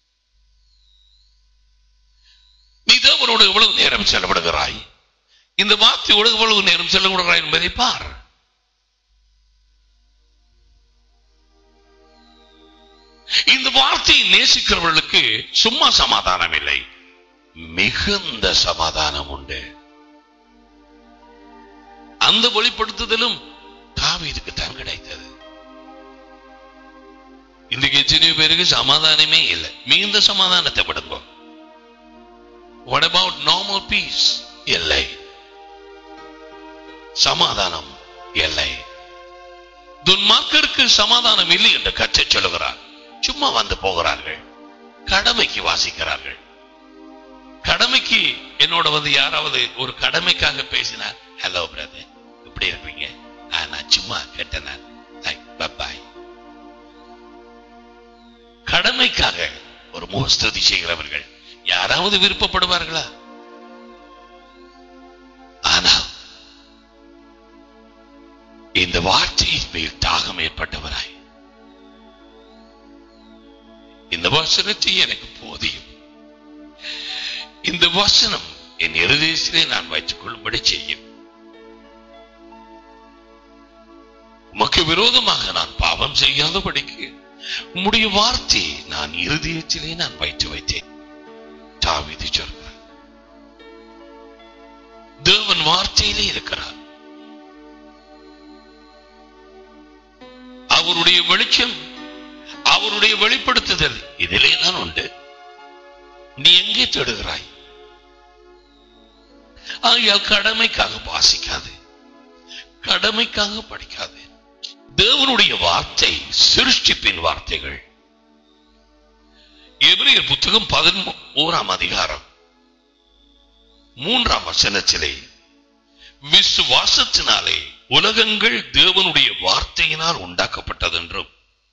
நீ தேவனோடு எவ்வளவு நேரம் செலவிடுகிறாய், இந்த வார்த்தையோடு எவ்வளவு நேரம் செலவிடுகிறாய் என்பதை பார். இந்த வார்த்தையை நேசிக்கிறவர்களுக்கு சும்மா சமாதானம் இல்லை, மிகுந்த சமாதானம் உண்டு. அந்த வெளிப்படுத்துதலும் தாவீதுக்கு தான் கிடைத்தது. இன்றைக்கு எத்தனையோ பேருக்கு சமாதானமே இல்லை. மிகுந்த சமாதானத்தை விடுங்க. What about normal peace? இல்லை, சமாதானம் இல்லை. துன்மார்க்கருக்கு சமாதானம் இல்லை என்று கற்று சொல்லுகிறார். சும்மா வந்து போகிறார்கள், கடமைக்கு வாசிக்கிறார்கள். கடமைக்கு என்னோட வந்து யாராவது ஒரு கடமைக்காக பேசினார், ஹலோ பிரதர் எப்படி இருப்பீங்க, நான் சும்மா கேட்டேன், பாய். கடமைக்காக ஒரு முகஸ்துதி செய்கிறவர்கள் யாராவது விருப்பப்படுவார்களா? ஆனால் இந்த வார்த்தையின் மேல் தாகம் ஏற்பட்டவராய், இந்த வசனத்தை எனக்கு போதியும், இந்த வசனம் என் இருதயத்திலே நான் வைத்துக் கொள்ளும்படி செய்யும், உமக்கு விரோதமாக நான் பாவம் செய்யாதபடிக்கு உம்முடைய வார்த்தையை நான் இருதயத்திலே நான் வைத்து வைத்தேன். தாவீது சொல்கிறார், தேவன் வார்த்தையிலே இருக்கிறார். அவருடைய வெளிச்சம், அவருடைய வெளிப்படுத்துதல் இதிலே தான் உண்டு. நீ எங்கே தேடுகிறாய்? ஆகையால் கடமைக்காக வாசிக்காது, கடமைக்காக படிக்காது. தேவனுடைய வார்த்தை சிருஷ்டிப்பின் வார்த்தைகள். எபிரேயர் புத்தகம் 11ஆம் அதிகாரம் 3ஆம் வசனத்திலே, விசுவாசத்தினாலே உலகங்கள் தேவனுடைய வார்த்தையினால் உண்டாக்கப்பட்டதென்றும்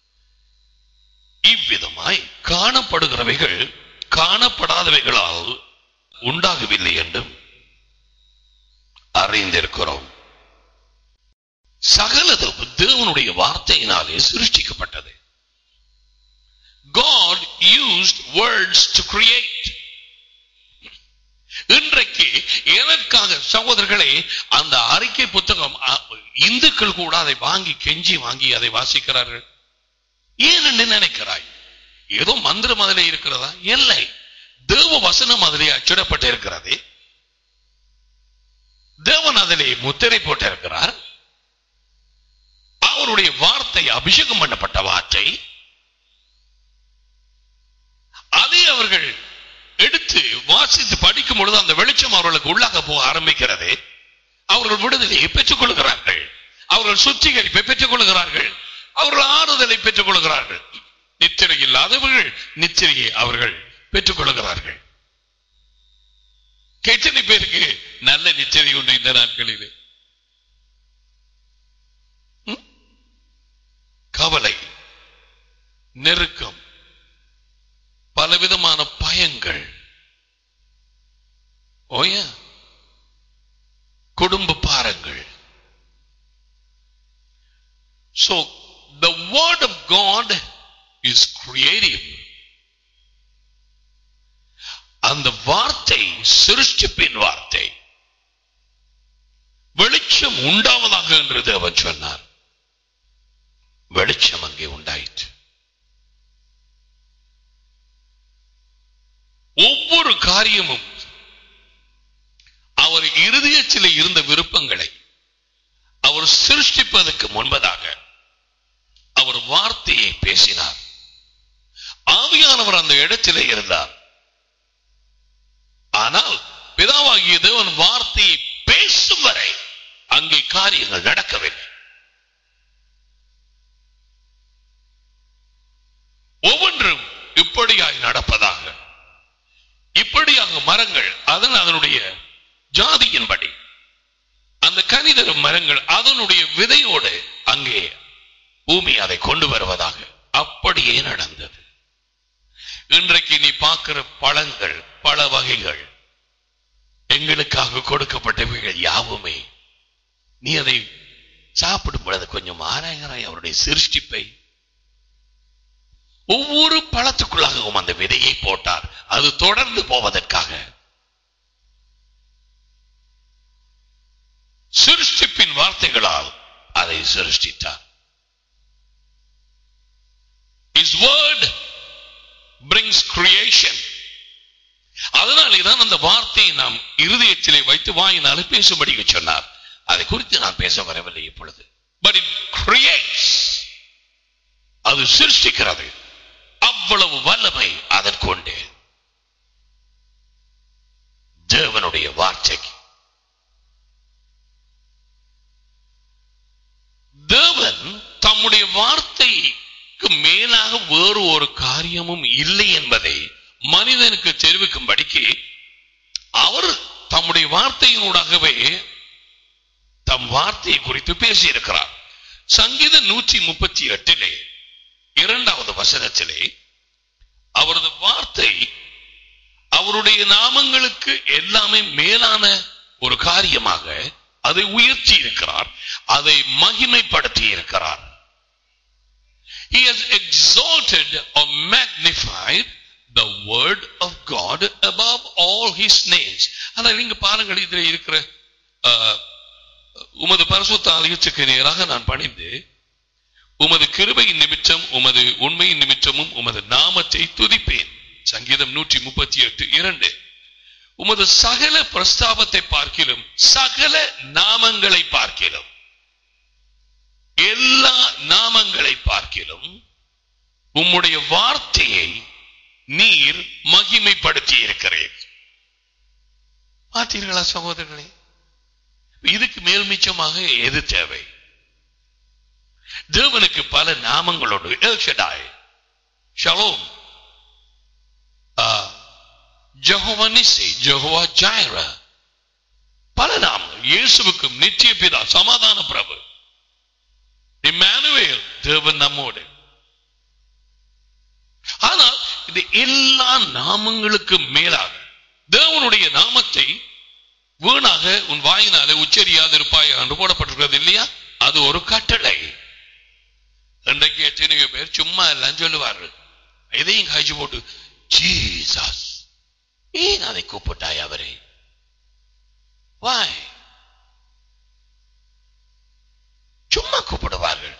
இவ்விதமாய் காணப்படுகிறவைகள் காணப்படாதவைகளால் உண்டாகவில்லை என்றும் அறிந்திருக்கிறோம். சகலதும் தேவனுடைய வார்த்தையினாலே சிருஷ்டிக்கப்பட்டது. God used words to create. இன்றைக்கு எனக்காக சகோதரர்களே, அந்த அறிக்கை புத்தகம் இந்துக்கள் கூட அதை வாங்கி கெஞ்சி வாங்கி அதை வாசிக்கிறார்கள். ஏன் என்று நினைக்கிறாய்? ஏதோ மந்திரம் அதிலே இருக்கிறதா? இல்லை, தேவ வசனம் அதிலே அச்சிடப்பட்டு இருக்கிறது. தேவன் அதிலே முத்திரை போட்டிருக்கிறார். அவருடைய வார்த்தை அபிஷேகம் பண்ணப்பட்ட வார்த்தை. அதை அவர்கள் எடுத்து வாசித்து படிக்கும் பொழுது அந்த வெளிச்சம் அவர்களுக்கு உள்ளாக போக ஆரம்பிக்கிறது. அவர்கள் விடுதலையை பெற்றுக் கொள்கிறார்கள், அவர்கள் சுத்திகரிப்பை பெற்றுக் கொள்கிறார்கள், அவர்கள் ஆறுதலை பெற்றுக் கொள்கிறார்கள். நித்திரை இல்லாதவர்கள் நித்திரையை அவர்கள் பெற்றுக் கொள்கிறார்கள். எத்தனை பேருக்கு நல்ல நித்திரை உண்டு இந்த நாட்களிலே? கவலை, நெருக்கம், பலவிதமான பயங்கள், குடும்ப பாரங்கள். So the word of God is creative. அந்த வார்த்தை சிருஷ்டிப்பின் வார்த்தை. வெளிச்சம் உண்டாவதாக என்று தேவன் சொன்னார். வெளிச்சம் அங்கே உண்டாயிற்று. ஒவ்வொரு காரியமும் அந்த இடத்திலே இருந்தார். ஆனால் பிதாவாகிய தேவன் வார்த்தையை பேசும் வரை அங்கே காரியங்கள் நடக்கவில்லை. ஒவ்வொன்றும் இப்படியாய் நடப்பதாக, இப்படியாக மரங்கள் அதனுடைய ஜாதியின்படி, அந்த கனிதரும் மரங்கள் அதனுடைய விதையோடு அங்கே பூமி அதை கொண்டு வருவதாக அப்படியே நடந்தது. இன்றைக்கு நீ பார்க்கிற பழங்கள், பல வகைகள் எங்களுக்காக கொடுக்கப்பட்டவைகள் யாவுமே, நீ அதை சாப்பிடும் பொழுது கொஞ்சம் ஆராய்கிறாய் அவருடைய சிருஷ்டிப்பை. ஒவ்வொரு பழத்துக்குள்ளாகவும் அந்த விதையை போட்டார், அது தொடர்ந்து போவதற்காக. சிருஷ்டிப்பின் வார்த்தைகளால் அதை சிருஷ்டித்தார். His word brings creation. அதனாலேதான் அந்த வார்த்தையை நாம் இருதயத்திலே வைத்து வாயினாலே பேசும்படி சொன்னார். அதை குறித்து நான் பேச வரவில்லை இப்பொழுது. But it creates. அது சிருஷ்டிக்கிறது. அவ்வளவு வல்லமை அதற்கொண்டு தேவனுடைய வார்த்தைக்கு. தேவன் தம்முடைய வார்த்தைக்கு மேலாக வேறு ஒரு காரியமும் இல்லை என்பதை மனிதனுக்கு தெரிவிக்கும்படிக்கு அவர் தம்முடைய வார்த்தையினூடாகவே தம் வார்த்தையை குறித்து பேசியிருக்கிறார். சங்கீதம் 138 2வது வசனத்திலே அவரது வார்த்தை அவருடைய நாமங்களுக்கு எல்லாமே மேலான ஒரு காரியமாக அதை உயர்த்தி இருக்கிறார், அதை மகிமைப்படுத்தி இருக்கிறார். He has exalted or magnified the word of God above all his names. ஆனால் நீங்க பாருங்கள், இதில் இருக்கிற உமது பரிசுத்த ஆலயத்துக்கு நேராக நான் பணிந்து உமது கிருபையின் நிமித்தம் உமது உண்மையின் நிமித்தமும் உமது நாமத்தை துதிப்பேன். சங்கீதம் 138:2. உமது சகல பிரஸ்தாபத்தை பார்க்கிலும் சகல நாமங்களை பார்க்கிலும் எல்லா நாமங்களை பார்க்கிலும் உம்முடைய வார்த்தையை நீர் மகிமைப்படுத்தி இருக்கிறீர். பார்த்தீர்களா சகோதரர்களே? இதுக்கு மேல் மிச்சமாக எது தேவை? தேவனுக்கு பல நாமங்களோடு, El Shaddai, Shalom, Jehovah Nissi, Jehovah Jireh, பல நாமங்கள். இயேசுவுக்கும் நித்திய பிதா, சமாதான பிரபு, இம்மானுவேல், தேவன் நம்மோடு. ஆனால் இது எல்லா நாமங்களுக்கு மேலாக தேவனுடைய நாமத்தை வீணாக உன் வாயினாலே உச்சரியாது இருப்பாய் என்று போடப்பட்டிருக்கிறது இல்லையா? அது ஒரு கட்டளை. இன்றைக்கு எத்தனையோ பேர் சும்மா எல்லாம் சொல்லுவார்கள், எதையும் காய்ச்சி போட்டு ஜீசஸ், ஏன் அதை கூப்பிட்டாய் அவரை? வாய் சும்மா கூப்பிடுவார்கள்.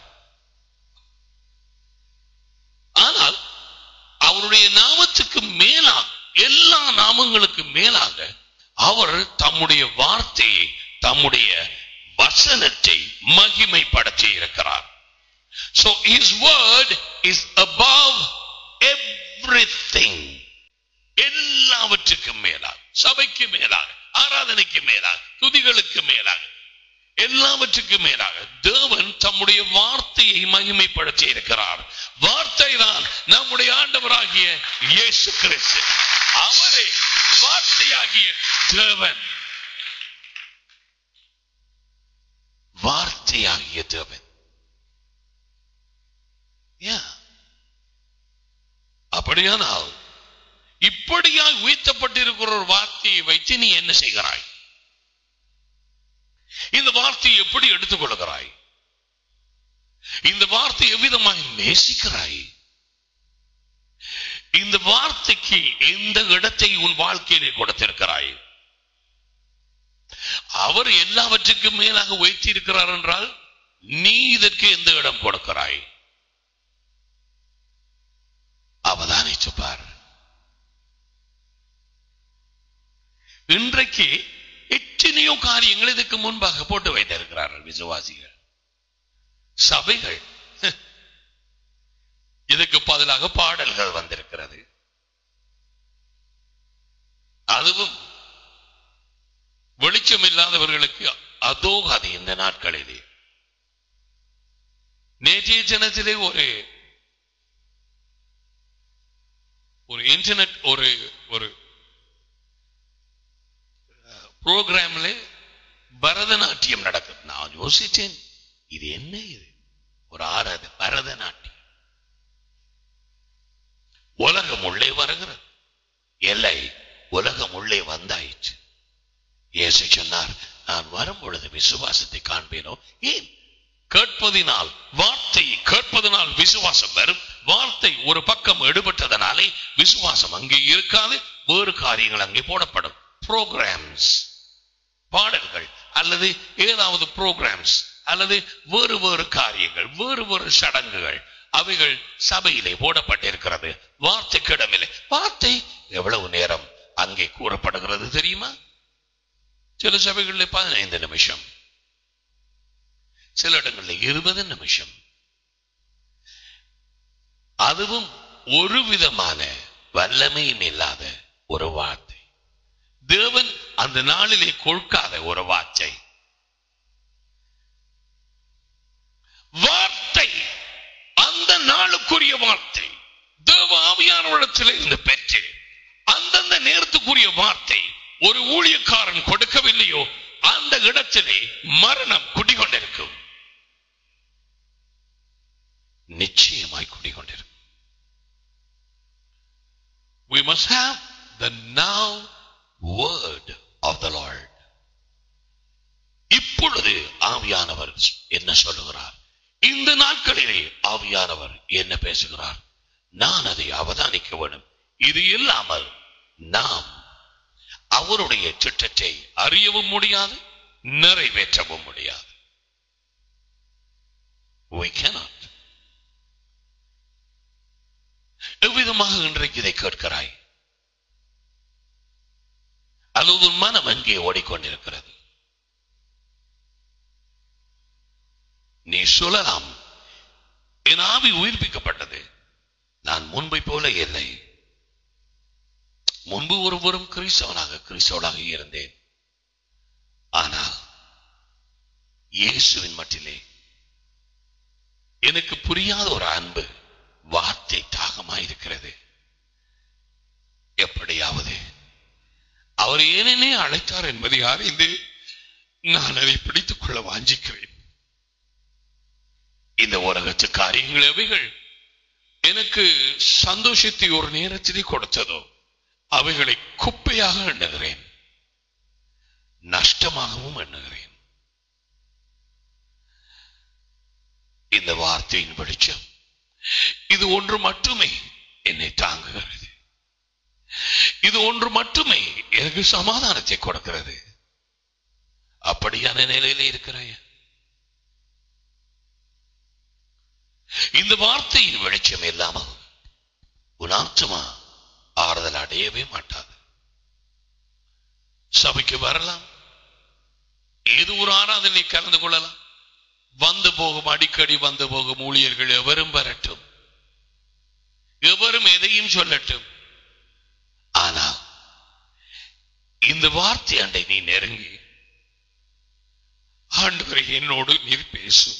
ஆனால் அவருடைய நாமத்துக்கு மேலாக, எல்லா நாமங்களுக்கு மேலாக அவர் தம்முடைய வார்த்தையை, தம்முடைய வசனத்தை மகிமைப்படுத்தி இருக்கிறார். So his word is above everything. எல்லாவற்றுக்கும் மேலாக, சபைக்கு மேலாக, ஆராதனைக்கு மேலாக, துதிகளுக்கு மேலாக, எல்லாவற்றுக்கும் மேலாக தேவன் தம்முடைய வார்த்தையை மகிமைப்படுத்தி இருக்கிறார். வார்த்தை தான் நம்முடைய ஆண்டவராகிய இயேசு கிறிஸ்து. அவரே வார்த்தையாகிய தேவன். வார்த்தையாகிய தேவன். அப்படியானால் இப்படியாக உயர்த்தப்பட்டிருக்கிற ஒரு வார்த்தையை வைத்து நீ என்ன செய்கிறாய்? இந்த வார்த்தையை எப்படி எடுத்துக் கொள்கிறாய்? இந்த வார்த்தை எவ்விதமாக நேசிக்கிறாய்? இந்த வார்த்தைக்கு எந்த இடத்தை உன் வாழ்க்கையிலே கொடுத்திருக்கிறாய்? அவர் எல்லாவற்றுக்கும் மேலாக உயர்த்தி இருக்கிறார் என்றால் நீ இதற்கு எந்த இடம் கொடுக்கிறாய்? அவதானித்து பார். இன்றைக்கு எத்தனையோ காரியங்கள் இதுக்கு முன்பாக போட்டு வைத்திருக்கிறார்கள் விசுவாசிகள், சபைகள். இதுக்கு பதிலாக பாடல்கள் வந்திருக்கிறது, போகாது இந்த நாட்களிலே. நேற்றைய தினத்திலே ஒரு இன்டர்நெட் ஒரு புரோகிராம்ல பரதநாட்டியம் நடக்குது. நான் யோசிச்சேன், இது என்ன? இது ஒரு பரதநாட்டியம் உலகம் உள்ளே வருகிறது. எல்லை உலகம் உள்ளே வந்தாயிற்று. இயேசு சொன்னார், நான் வரும் பொழுது விசுவாசத்தை காண்பேனோ? ஏன்? கேட்பதினால், வார்த்தை கேட்பதனால் விசுவாசம் வரும். வார்த்தை ஒரு பக்கம் எடுபட்டதனாலே விசுவாசம் அங்கே இருக்காது. வேறு காரியங்கள் அங்கே போடப்படும். புரோகிராம்ஸ், பாடல்கள் அல்லது ஏதாவது புரோகிராம்ஸ் அல்லது வேறு வேறு காரியங்கள், வேறு வேறு சடங்குகள், அவைகள் சபையிலே போடப்பட்டிருக்கிறது. வார்த்தைக்கு இடமில்லை. வார்த்தை எவ்வளவு நேரம் அங்கே கூறப்படுகிறது தெரியுமா? சில சபைகளில் 15 நிமிஷம், சில இடங்களில் 20 நிமிஷம். அதுவும் ஒரு விதமான வல்லமையும் இல்லாத ஒரு வார்த்தை. தேவன் அந்த நாளிலே கொடுக்காத ஒரு வார்த்தை. வார்த்தை அந்த நாளுக்குரிய வார்த்தை தேவ ஆவியானவரிடத்தில் இருந்து பெற்று அந்தந்த நேரத்துக்குரிய வார்த்தை ஒரு ஊழியக்காரன் கொடுக்கவில்லையோ அந்த இடத்திலே மரணம் குடிகொண்டிருக்கும். நிச்சயமாய் குடிகொண்டிருக்கும். We must have the now word of the Lord. இப்பொழுது ஆவியானவர் என்ன சொல்லுகிறார்? இந்த நாட்களிலே ஆவியானவர் என்ன பேசுகிறார்? நான் அதை அவதானிக்க வேண்டும். இது இல்லாமல் நாம் அவருடைய திட்டத்தை அறியவும் முடியாது, நிறைவேற்றவும் முடியாது. We cannot. எவ்விதமாக இன்றைக்கு இதை கேட்கிறாய்? அல்லது மனம் அங்கே ஓடிக்கொண்டிருக்கிறது. நீ சொல்லலாம், என் ஆவி உயிர்ப்பிக்கப்பட்டது, நான் முன்பை போல இல்லை. முன்பு ஒருவரும் கிறிஸ்தவனாக இருந்தேன். ஆனால் இயேசுவின் மட்டிலே எனக்கு புரியாத ஒரு அன்பு, வார்த்தை தாகமாயிருக்கிறது. எப்படியாவது அவர் ஏனெனே அழைத்தார் என்பதை அறிந்து நான் அதை பிடித்துக் கொள்ள வாஞ்சிக்கிறேன். இந்த உலகத்து காரியங்கள் எவைகள் எனக்கு சந்தோஷத்தை ஒரு நேரத்திலே கொடுத்ததோ அவைகளை குப்பையாக எண்ணுகிறேன், நஷ்டமாகவும் எண்ணுகிறேன். இந்த வார்த்தையின் வெளிச்சம் இது ஒன்று மட்டுமே என்னை தாங்குகிறது. இது ஒன்று மட்டுமே எனக்கு சமாதானத்தை கொடுக்கிறது. அப்படியான நிலையில இருக்கிறாய். இந்த வார்த்தையின் வெளிச்சம் இல்லாமல் உன் ஆத்துமா ஆறுதல் அடையவே மாட்டாது. சபைக்கு வரலாம், ஏதோ ஒரு ஆராதனை கலந்து கொள்ளலாம், வந்து போகும் அடிக்கடி வந்து போகும் ஊழியர்கள் எவரும் வரட்டும், எவரும் எதையும் சொல்லட்டும். ஆனால் இந்த வார்த்தை அண்டை நீ நெருங்கி, ஆண்டவரே என்னோடு நீர் பேசும்,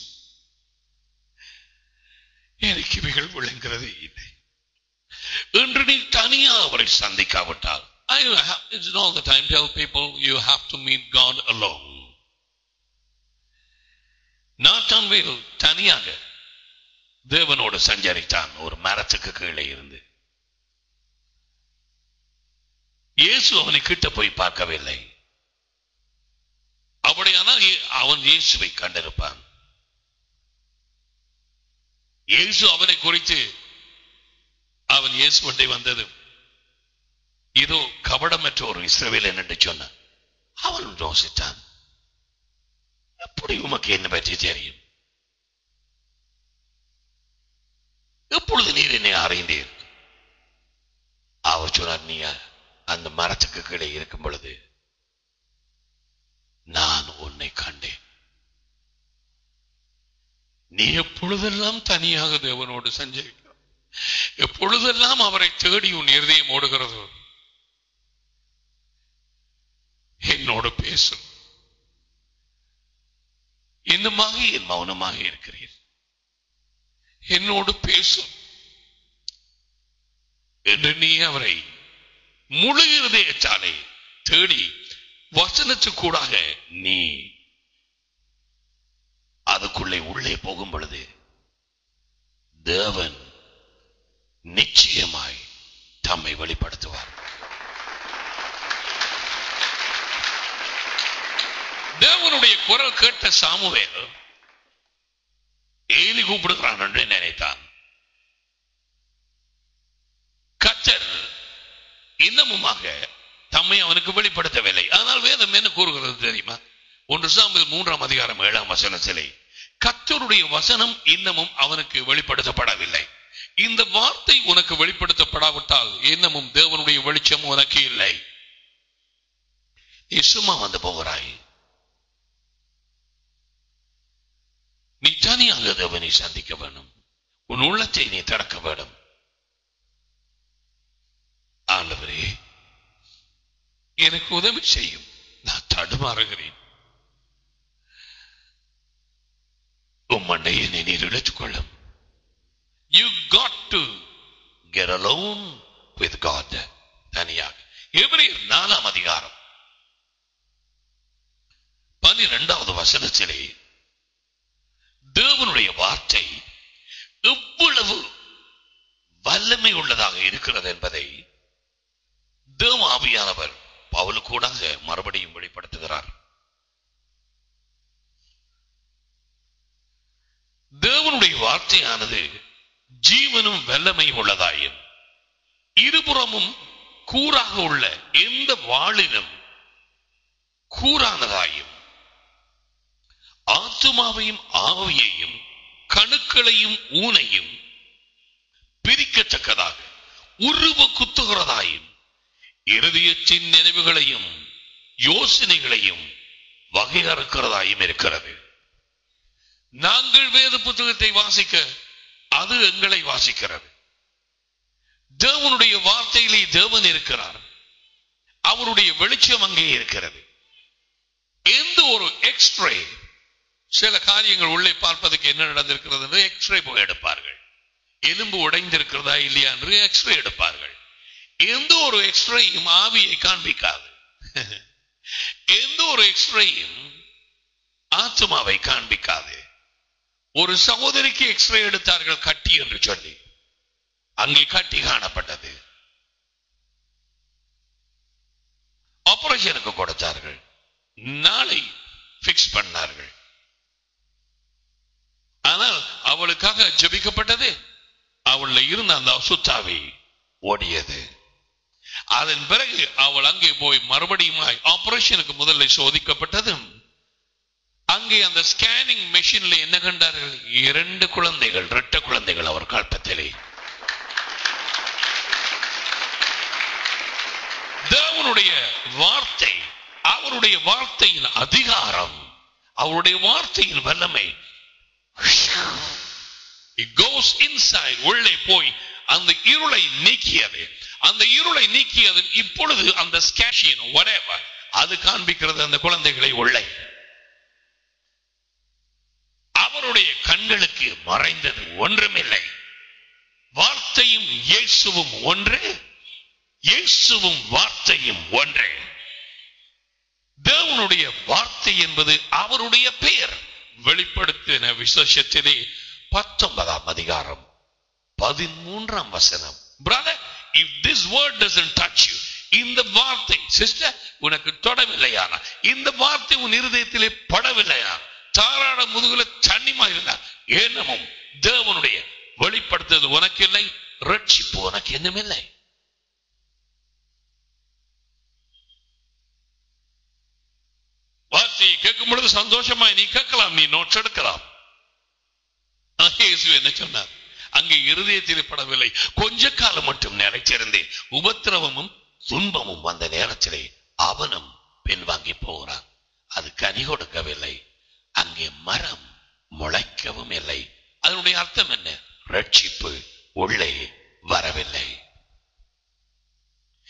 எனக்கு இவைகள் விளங்குகிறது இல்லை என்று நீ தனியாக அவரை சந்திக்காவிட்டால், it's all the time tell people you have to meet God alone. Nathanael தனியாக தேவனோடு சஞ்சரித்தான் ஒரு மரத்துக்கு கீழே இருந்து. இயேசு அவனை கிட்ட போய் பார்க்கவில்லை. அப்படியானால் அவன் இயேசுவை கண்டிருப்பான். இயேசு அவனை குறித்து அவன் இயேசுவண்டை வந்தது, இதோ கபடமற்ற ஒரு இஸ்ரவேலன் என்று சொன்னான். அவன் யோசித்தான், எப்படி உமக்கு என்ன பற்றி தெரியும்? எப்பொழுது நீர் என்னை அறிந்தீர்? அவர் சொன்னார், நீ அந்த மரத்துக்கு கீழே இருக்கும் பொழுது நான் உன்னை கண்டேன். நீ எப்பொழுதெல்லாம் தனியாக தேவனோடு சஞ்சரிக்க, எப்பொழுதெல்லாம் அவரை தேடி உன் இருதயம் ஓடுகிறதோ, என்னோடு பேசும். இன்னுமாக என் மௌனமாக இருக்கிறீர், என்னோடு பேசும் என்று நீ அவரை முழு இருதயத்தாலே தேடி வசனத்துக்கூடாக நீ அதுக்குள்ளே உள்ளே போகும் பொழுது தேவன் நிச்சயமாய் தம்மை வெளிப்படுத்துவார். தேவனுடைய குரல் கேட்ட சாமுவேல் ஏலி கூப்பிடுகிறான் என்று நினைத்தான். கர்த்தர் இன்னமுமாக தம்மை அவனுக்கு வெளிப்படுத்தவில்லை. ஆனால் வேதம் என்ன கூறுகிறது தெரியுமா? 1 சாமுவேல் 3ஆம் அதிகாரம் 7ஆம் வசனத்திலே கர்த்தருடைய வசனம் இன்னமும் அவனுக்கு வெளிப்படுத்தப்படவில்லை. இந்த வார்த்தை உனக்கு வெளிப்படுத்தப்படாவிட்டால் இன்னமும் தேவனுடைய வெளிச்சம் உனக்கு இல்லை. நீ சும்மா வந்து போகிறாய். நீ தனியாக தேவனை சந்திக்க வேண்டும். உன் உள்ளத்தை நீ திறக்க வேண்டும். ஆண்டவரே எனக்கு உதவி செய்யும், நான் தடுமாறுகிறேன், உம்மண்டை என்னை நீர் எடுத்துக் கொள்ளும். You got to get alone with God. தனியாக. எபிரேயர் 4ஆம் அதிகாரம் 12வது வசனத்திலே தேவனுடைய வார்த்தை எவ்வளவு வல்லமை உள்ளதாக இருக்கிறது என்பதை தேவ ஆவியானவர் பவுலுக்கூடாக மறுபடியும் வெளிப்படுத்துகிறார். தேவனுடைய வார்த்தையானது ஜீவனும் வல்லமை உள்ளதாயும் இருபுறமும் கூறாக உள்ள எந்த வாளிலும் கூறானதாயும் ஆத்துமாவையும் ஆவியையும் கணுக்களையும் ஊனையும் பிரிக்கத்தக்கதாக உருவ குத்துகிறதாயும் இருதயத்தின் நினைவுகளையும் யோசனைகளையும் வகையறுக்கிறதாயும் இருக்கிறது. நாங்கள் வேத புத்தகத்தை வாசிக்க அது எங்களை வாசிக்கிறது. தேவனுடைய வார்த்தையிலே தேவன் இருக்கிறார். அவருடைய வெளிச்சம் அங்கே இருக்கிறது. எந்த ஒரு எக்ஸ்ரே, சில காரியங்கள் உள்ளே பார்ப்பதற்கு என்ன நடந்திருக்கிறது என்று எக்ஸ்ரே போய் எடுப்பார்கள். எலும்பு உடைந்திருக்கிறதா இல்லையா என்று எக்ஸ்ரே எடுப்பார்கள். எந்த ஒரு எக்ஸ்ரேயும் ஆவியை காண்பிக்காது. எந்த ஒரு எக்ஸ்ரேயும் ஆத்மாவை காண்பிக்காது. ஒரு சகோதரிக்கு எக்ஸ்ரே எடுத்தார்கள், கட்டி என்று சொல்லி. அங்கே கட்டி காணப்பட்டது. ஆபரேஷனுக்கு கொடுத்தார்கள், நாளை பிக்ஸ் பண்ணார்கள். ஆனால் அவளுக்காக ஜெபிக்கப்பட்டது. அவள் இருந்த அந்த அசுத்தாவி ஓடியது. அதன் பிறகு அவள் அங்கே போய் மறுபடியும் ஆபரேஷனுக்கு முதல்ல சோதிக்கப்பட்டதும் அங்கே அந்த ஸ்கேனிங் மெஷின்ல என்ன கண்டார்கள்? 2 குழந்தைகள், இரட்டை குழந்தைகள் அவர் கல்பத்திலே. தேவனுடைய வார்த்தை, அவருடைய வார்த்தையின் அதிகாரம், அவருடைய வார்த்தையின் வல்லமை it goes inside, உள்ளே போய் அந்த இருளை நீக்கியது. அந்த இருளை நீக்கியது இப்பொழுது அந்த ஸ்கேஷியன் whatever அது காண்பிக்கிறது அந்த குழந்தைகளை உள்ளே. அவருடைய கண்களுக்கு மறைந்தது ஒன்றுமில்லை. வார்த்தையும் இயேசுவும் ஒன்று, இயேசுவும் வார்த்தையும் ஒன்று. தேவனுடைய வார்த்தை என்பது அவருடைய பெயர். வெளிப்படுத்தின விசேஷத்திலே 19ஆம் அதிகாரம் 13ஆம் வசனம். Brother, if this word doesn't touch you, இந்த வார்த்தை சிஸ்டர் உனக்கு தொடவில்லையானா, இந்த வார்த்தை உன் இருதயத்திலே படவில்லையா, தாராள முதுகுல தண்ணிமா இருந்தா ஏனமும் தேவனுடைய வெளிப்படுத்துவது உனக்கு இல்லை, ரட்சிப்பு உனக்கு என்னமில்லை. வார்த்தையை கேட்கும் பொழுது சந்தோஷமாய் நீ கேட்கலாம், நீ நோட்ஸ் எடுக்கலாம். என்ன சொன்னார்? அங்கே இருதயத்தில் படவில்லை. கொஞ்ச காலம் மட்டும் நிலைச்சிருந்தேன். உபத்திரவமும் துன்பமும் வந்த நேரத்திலே அவனும் பின்வாங்கி போகிறான். அது கனி கொடுக்கவில்லை. அங்கே மரம் முளைக்கவும் இல்லை. அதனுடைய அர்த்தம் என்ன? ரட்சிப்பு உள்ளே வரவில்லை.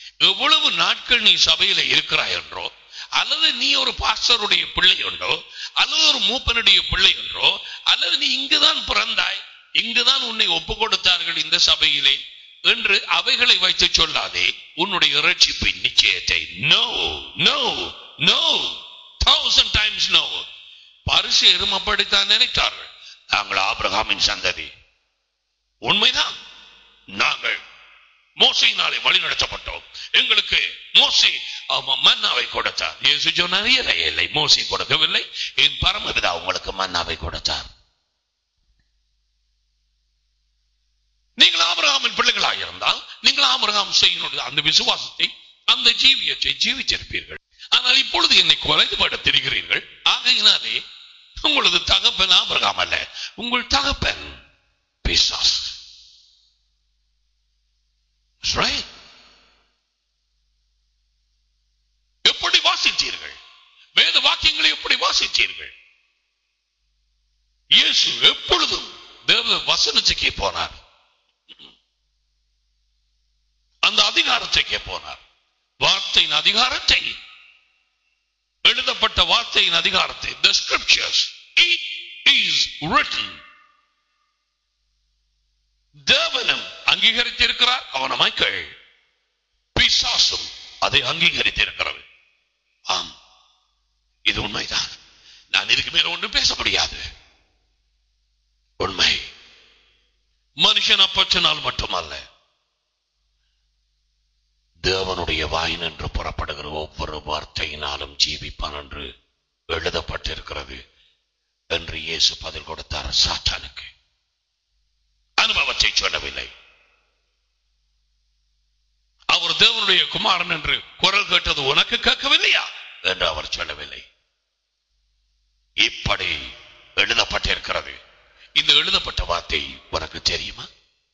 எவ்வளவு நாட்கள் நீ சபையில இருக்கிறாய் என்றோ, அல்லது நீ ஒரு பாஸ்டருடைய பிள்ளை உண்டோ, அல்லது ஒரு மூப்பனுடைய பிள்ளை என்றோ, அல்லது நீ இங்குதான் பிறந்தாய், இங்குதான் உன்னை ஒப்பு கொடுத்தார்கள் இந்த சபையிலே என்று அவைகளை வைத்து சொல்லாதே உன்னுடைய இரட்சிப்பின் நிச்சயத்தை. No no no, 1000 times no. பரிசேயரும் அப்படித்தான் நினைத்தார்கள். நாங்கள் ஆபிரகாமின் சந்ததி, உண்மைதான், நாங்கள் மோசையினாலே வழி நடத்தப்பட்டோம், எங்களுக்கு மோசே மன்னாவை கொடுத்தார். இயேசு சொன்னார், இல்லை, மோசே கொடுக்கவில்லை, என் பரமபிதா உங்களுக்கு மன்னாவை கொடுத்தார். நீங்கள் ஆபிரகாமின் பிள்ளைகளாக இருந்தால் நீங்கள் ஆபிரகாம் செய்யணும் அந்த விசுவாசத்தை, அந்த ஜீவியத்தை ஜீவித்திருப்பீர்கள். ஆனால் இப்பொழுது என்னை குறைந்துபட தெரிகிறீர்கள். ஆகையினாலே உங்களது தகப்பன் ஆபிரகாம் அல்ல, உங்கள் தகப்பன் பிசாசு. எப்படி வாசித்தீர்கள்? வேத வாக்கியங்களை எப்படி வாசித்தீர்கள்? இயேசு எப்பொழுதும் தேவ வசனத்துக்கே போனார், அந்த அதிகாரத்துக்கே போனார். வார்த்தையின் அதிகாரத்தை, எழுதப்பட்ட வார்த்தையின் அதிகாரத்தை, the scriptures, it is written. தேவனும் அங்கீகரித்திருக்கிறார், அவனமாய் கேள். பிசாசும் அதை அங்கீகரித்திருக்கிறது. ஆம், இது உண்மைதான். நான் இதுக்கு மேல ஒன்றும் பேச முடியாது. உண்மை. மனுஷன் அப்பச்சனால் மட்டுமல்ல, தேவனுடைய வாயின் என்று புறப்படுகிற ஒவ்வொரு வார்த்தையினாலும் ஜீவிப்பான் என்று எழுதப்பட்டிருக்கிறது என்று இயேசு பதில் கொடுத்தார் சாத்தானுக்கு. அனுபவத்தை சொல்லவில்லை. அவர் தேவனுடைய குமாரன் என்று குரல் கேட்டது உனக்கு கேட்கவில்லையா என்று அவர் சொல்லவில்லை. இப்படி எழுதப்பட்டிருக்கிறது. இந்த எழுதப்பட்ட வார்த்தை உனக்கு தெரியுமா?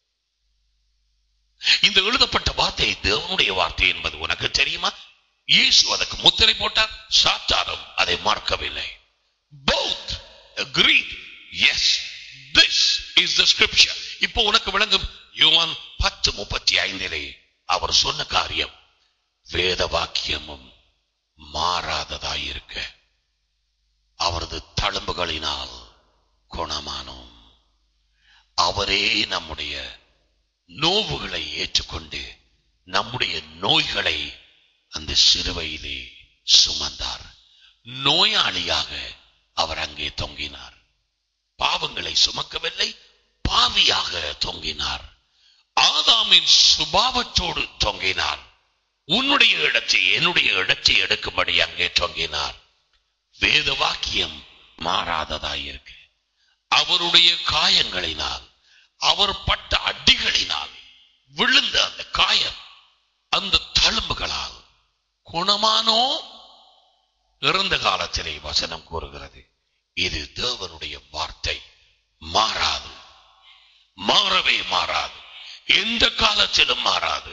இந்த எழுதப்பட்ட வார்த்தை தேவனுடைய வார்த்தை என்பது உனக்கு தெரியுமா? இயேசு அதற்கு முத்திரை போட்டார், சாத்தானும் அதை மறக்கவில்லை. Both agreed, yes, this is the scripture. இப்போ உனக்கு விளங்கும். யோவான் 10:35 அவர் சொன்ன காரியம், வேத வாக்கியமும் மாறாததாயிருக்க அவரது தழும்புகளினால் குணமானோம். அவரே நம்முடைய நோவுகளை ஏற்றுக்கொண்டு நம்முடைய நோய்களை அந்த சிலுவையிலே சுமந்தார். நோயாளியாக அவர் அங்கே தொங்கினார். பாவங்களை சுமக்கவில்லை, பாவியாக தொங்கினார். ஆதாமின் சுபாவத்தோடு தொங்கினார். உன்னுடைய இடத்தை, என்னுடைய இடத்தை எடுக்கும்படி அங்கே தொங்கினார். வேத வாக்கியம் மாறாததாயிருக்கு. அவருடைய காயங்களினால், அவர் பட்ட அடிகளினால் விழுந்த அந்த காயம், அந்த தழும்புகளால் குணமானோ. இறந்த காலத்திலே வசனம் கூறுகிறது, இது தேவனுடைய வார்த்தை, மாறாது, மாறவே மாறாது, எந்த காலத்திலும் மாறாது.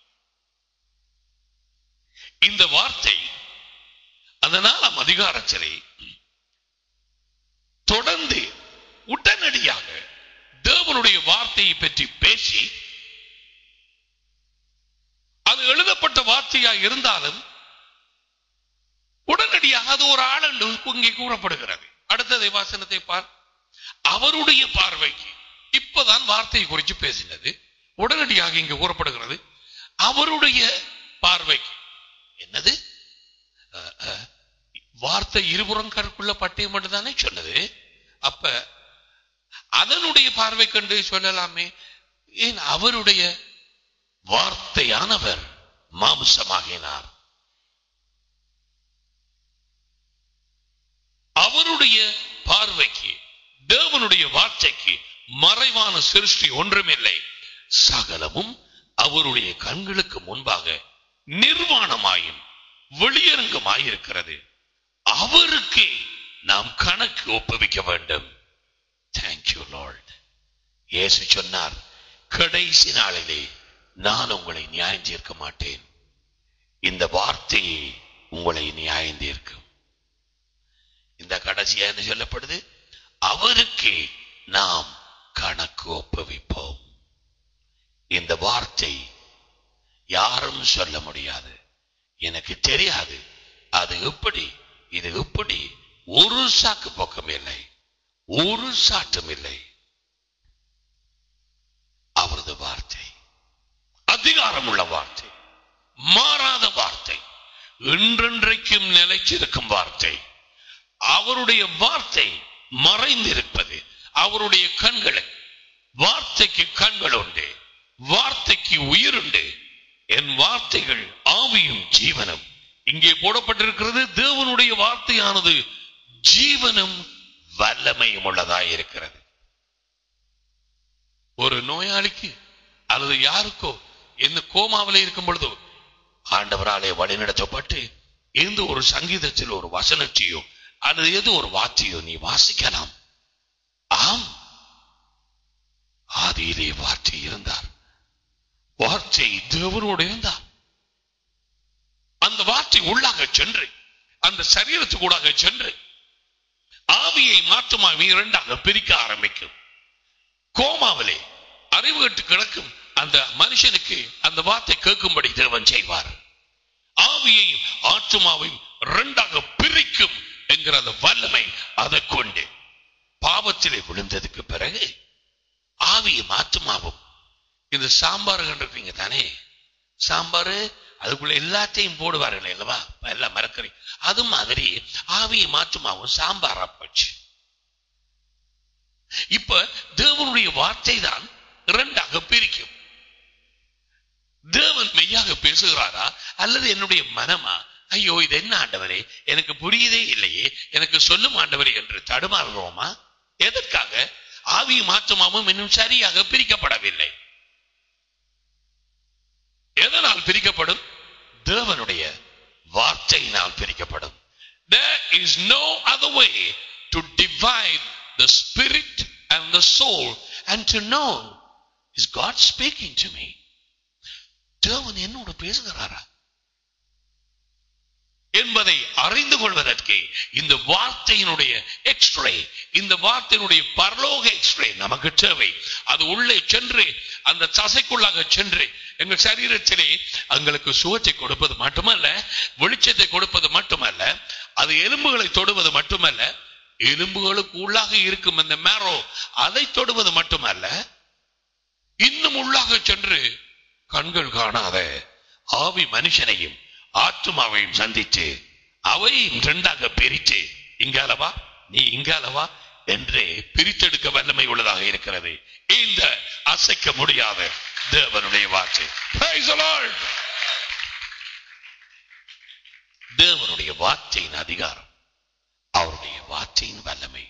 இந்த வார்த்தை அந்த 4ஆம் அதிகாரத்திலே தொடர்ந்து உடனடியாக தேவனுடைய வார்த்தையை பற்றி பேசி, அது எழுதப்பட்ட வார்த்தையாக இருந்தாலும் உடனடியாக அது ஒரு ஆள் என்று இங்கே கூறப்படுகிறது. அடுத்ததை வாசனத்தை பார். அவருடைய பார்வைக்கு, இப்பதான் வார்த்தையை குறித்து பேசினது, உடனடியாக இங்கு கூறப்படுகிறது அவருடைய பார்வைக்கு. என்னது? வார்த்தை இருபுறம் கருக்குள்ள பட்டயம் மட்டும் தானே சொன்னது. அப்ப அதனுடைய பார்வை கண்டு சொல்லலாமே. ஏன் அவருடைய வார்த்தையானவர் மாம்சமாகினார். அவருடைய பார்வைக்கு, தேவனுடைய வார்த்தைக்கு மறைவான சிருஷ்டி ஒன்றுமில்லை. சகலமும் அவருடைய கண்களுக்கு முன்பாக நிர்வாணமாயும் வெளியரங்கமாயிருக்கிறது. அவருக்கே நாம் கணக்கு ஒப்புவிக்க வேண்டும். Thank you Lord. இயேசு சொன்னார், கடைசி நாளிலே நான் உங்களை நியாயம் தீர்க்க மாட்டேன், இந்த வார்த்தையை உங்களை நியாயம் தீர்க்கும். இந்த கடைசியா என்ன சொல்லப்படுது? அவருக்கே நாம் கணக்கு ஒப்புவிப்போம். இந்த வார்த்தை யாரும் சொல்ல முடியாது. எனக்கு தெரியாது, அது எப்படி, இது எப்படி ஒரு சாக்கு பக்கம் இல்லை, ஒரு சாட்டும் இல்லை. அவரது வார்த்தை அதிகாரம் உள்ள வார்த்தை, மாறாத வார்த்தை, என்றென்றைக்கும் நிலைச்சிருக்கும் வார்த்தை. அவருடைய வார்த்தை மறைந்திருப்பது அவருடைய கண்களுக்கு. வார்த்தைக்கு கண்கள் உண்டு, வார்த்தைக்கு உயிர் உண்டு. என் வார்த்தைகள் ஆவியும் ஜீவனும். இங்கே போடப்பட்டிருக்கிறது, தேவனுடைய வார்த்தையானது ஜீவனும் வல்லமையும் உள்ளதாய் இருக்கிறது. ஒரு நோயாளிக்கு அல்லது யாருக்கோ இந்த கோமாவிலே இருக்கும் பொழுதோ ஆண்டவராலே வழிநடத்தப்பட்டு எந்த ஒரு சங்கீதத்தில் ஒரு வசனத்தையோ அல்லது ஏதோ ஒரு வார்த்தையோ நீ வாசிக்கலாம். ஆம், ஆதியிலே வார்த்தை இருந்தார், வார்த்தை தேவனோடு இருந்தார். அந்த வார்த்தை உள்ளாக சென்று அந்த சரீரத்துக்கூடாக சென்று ஆவியை மாற்றுமாவி இரண்டாக பிரிக்க ஆரம்பிக்கும். கோமாவிலே அறிவு கட்டு கிடக்கும் அந்த மனுஷனுக்கு அந்த வார்த்தை கேட்கும்படி தேவன் செய்வார். ஆவியையும் ஆத்துமாவையும் இரண்டாக பிரிக்கும் என்கிற அந்த வல்லமை அதை கொண்டு பாவத்திலே விழுந்ததுக்கு பிறகு ஆவியும் ஆத்துமாவும், இந்த சாம்பார் கண்டிருக்கீங்க தானே, சாம்பார் அதுக்குள்ள எல்லாத்தையும் போடுவார்கள் அல்லவா, எல்லாம் மறக்கறி. அது மாதிரி ஆவியும் ஆத்துமாவும் சாம்பாரா போச்சு. இப்ப தேவனுடைய வார்த்தை தான் இரண்டாக பிரிக்கும். தேவன் மெய்யாக பேசுகிறாரா அல்லது என்னுடைய மனமா? ஐயோ இது என்ன ஆண்டவரே, எனக்கு புரியுதே இல்லையே, எனக்கு சொல்லும் ஆண்டவரே என்று தடுமாறுவோமா? எதற்காக? ஆவியும் ஆத்துமாவும் இன்னும் சரியாக பிரிக்கப்படவில்லை. எதனால் பிரிக்கப்படும்? தேவனுடைய வார்த்தையினால் பிரிக்கப்படும். There is no other way to divide the spirit and the soul and to know, is God speaking to me? தேவன் என்னோடு பேசுகிறாரா என்பதை அறிந்து கொள்வதற்கு இந்த வார்த்தையினுடைய எக்ஸ்ரே, இந்த வார்த்தையினுடைய பரலோக எக்ஸ்ரே நமக்கு தேவை. அது உள்ளே சென்று அந்த தசைக்குள்ளாக சென்று எங்கள் சரீரத்திலே எங்களுக்கு சுகத்தை கொடுப்பது மட்டுமல்ல, வெளிச்சத்தை கொடுப்பது மட்டுமல்ல, அது எலும்புகளை தொடுவது மட்டுமல்ல, எலும்புகளுக்கு உள்ளாக இருக்கும் அந்த மேரோ அதை தொடுவது மட்டுமல்ல, இன்னும் உள்ளாக சென்று கண்கள் காணாத ஆவி மனுஷனையும் ஆத்துமாவையும் சந்தித்து அவையும் இரண்டாக பிரித்து இங்காலவா நீ இங்காலவா என்றே பிரித்தெடுக்க வல்லமை உள்ளதாக இருக்கிறது இந்த அசைக்க முடியாத தேவனுடைய வார்த்தை. Praise the Lord. தேவனுடைய வார்த்தையின் அதிகாரம், அவருடைய வார்த்தையின் வல்லமை.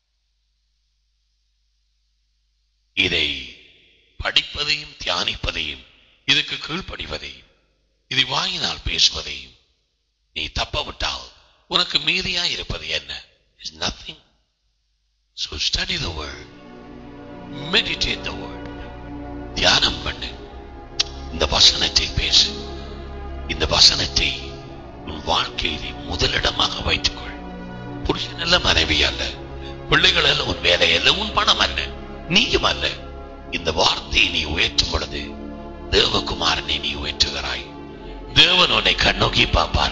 இதை படிப்பதையும் தியானிப்பதையும் இதுக்கு கீழ்ப்படிவதையும் இது வாயினால் பேசுவதையும் நீ தப்ப விட்டால் உனக்கு மீதியா இருப்பது என்ன? Is nothing. So study the word, meditate the word. தியானம் பண்ணு, இந்த வசனத்தை பேசு, இந்த வசனத்தை உன் வாழ்க்கையிலே முதலிடமாக வைத்துக்கொள். புருஷன் அல்ல, மனைவி அல்ல, பிள்ளைகள் அல்ல, உன் வேலை அல்ல, உன் பணம் அல்ல, நீயும் அல்ல. இந்த வார்த்தையை நீ உயர்த்தும் பொழுது தேவகுமாரனை நீ உயர்த்துகிறாய். தேவன் உன்னை கண்ணோக்கி பார்ப்பார்.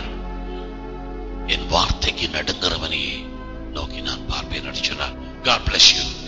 என் வார்த்தைக்கு நடுங்கிறவனையே நோக்கி நான் பார்ப்பேன். God bless you.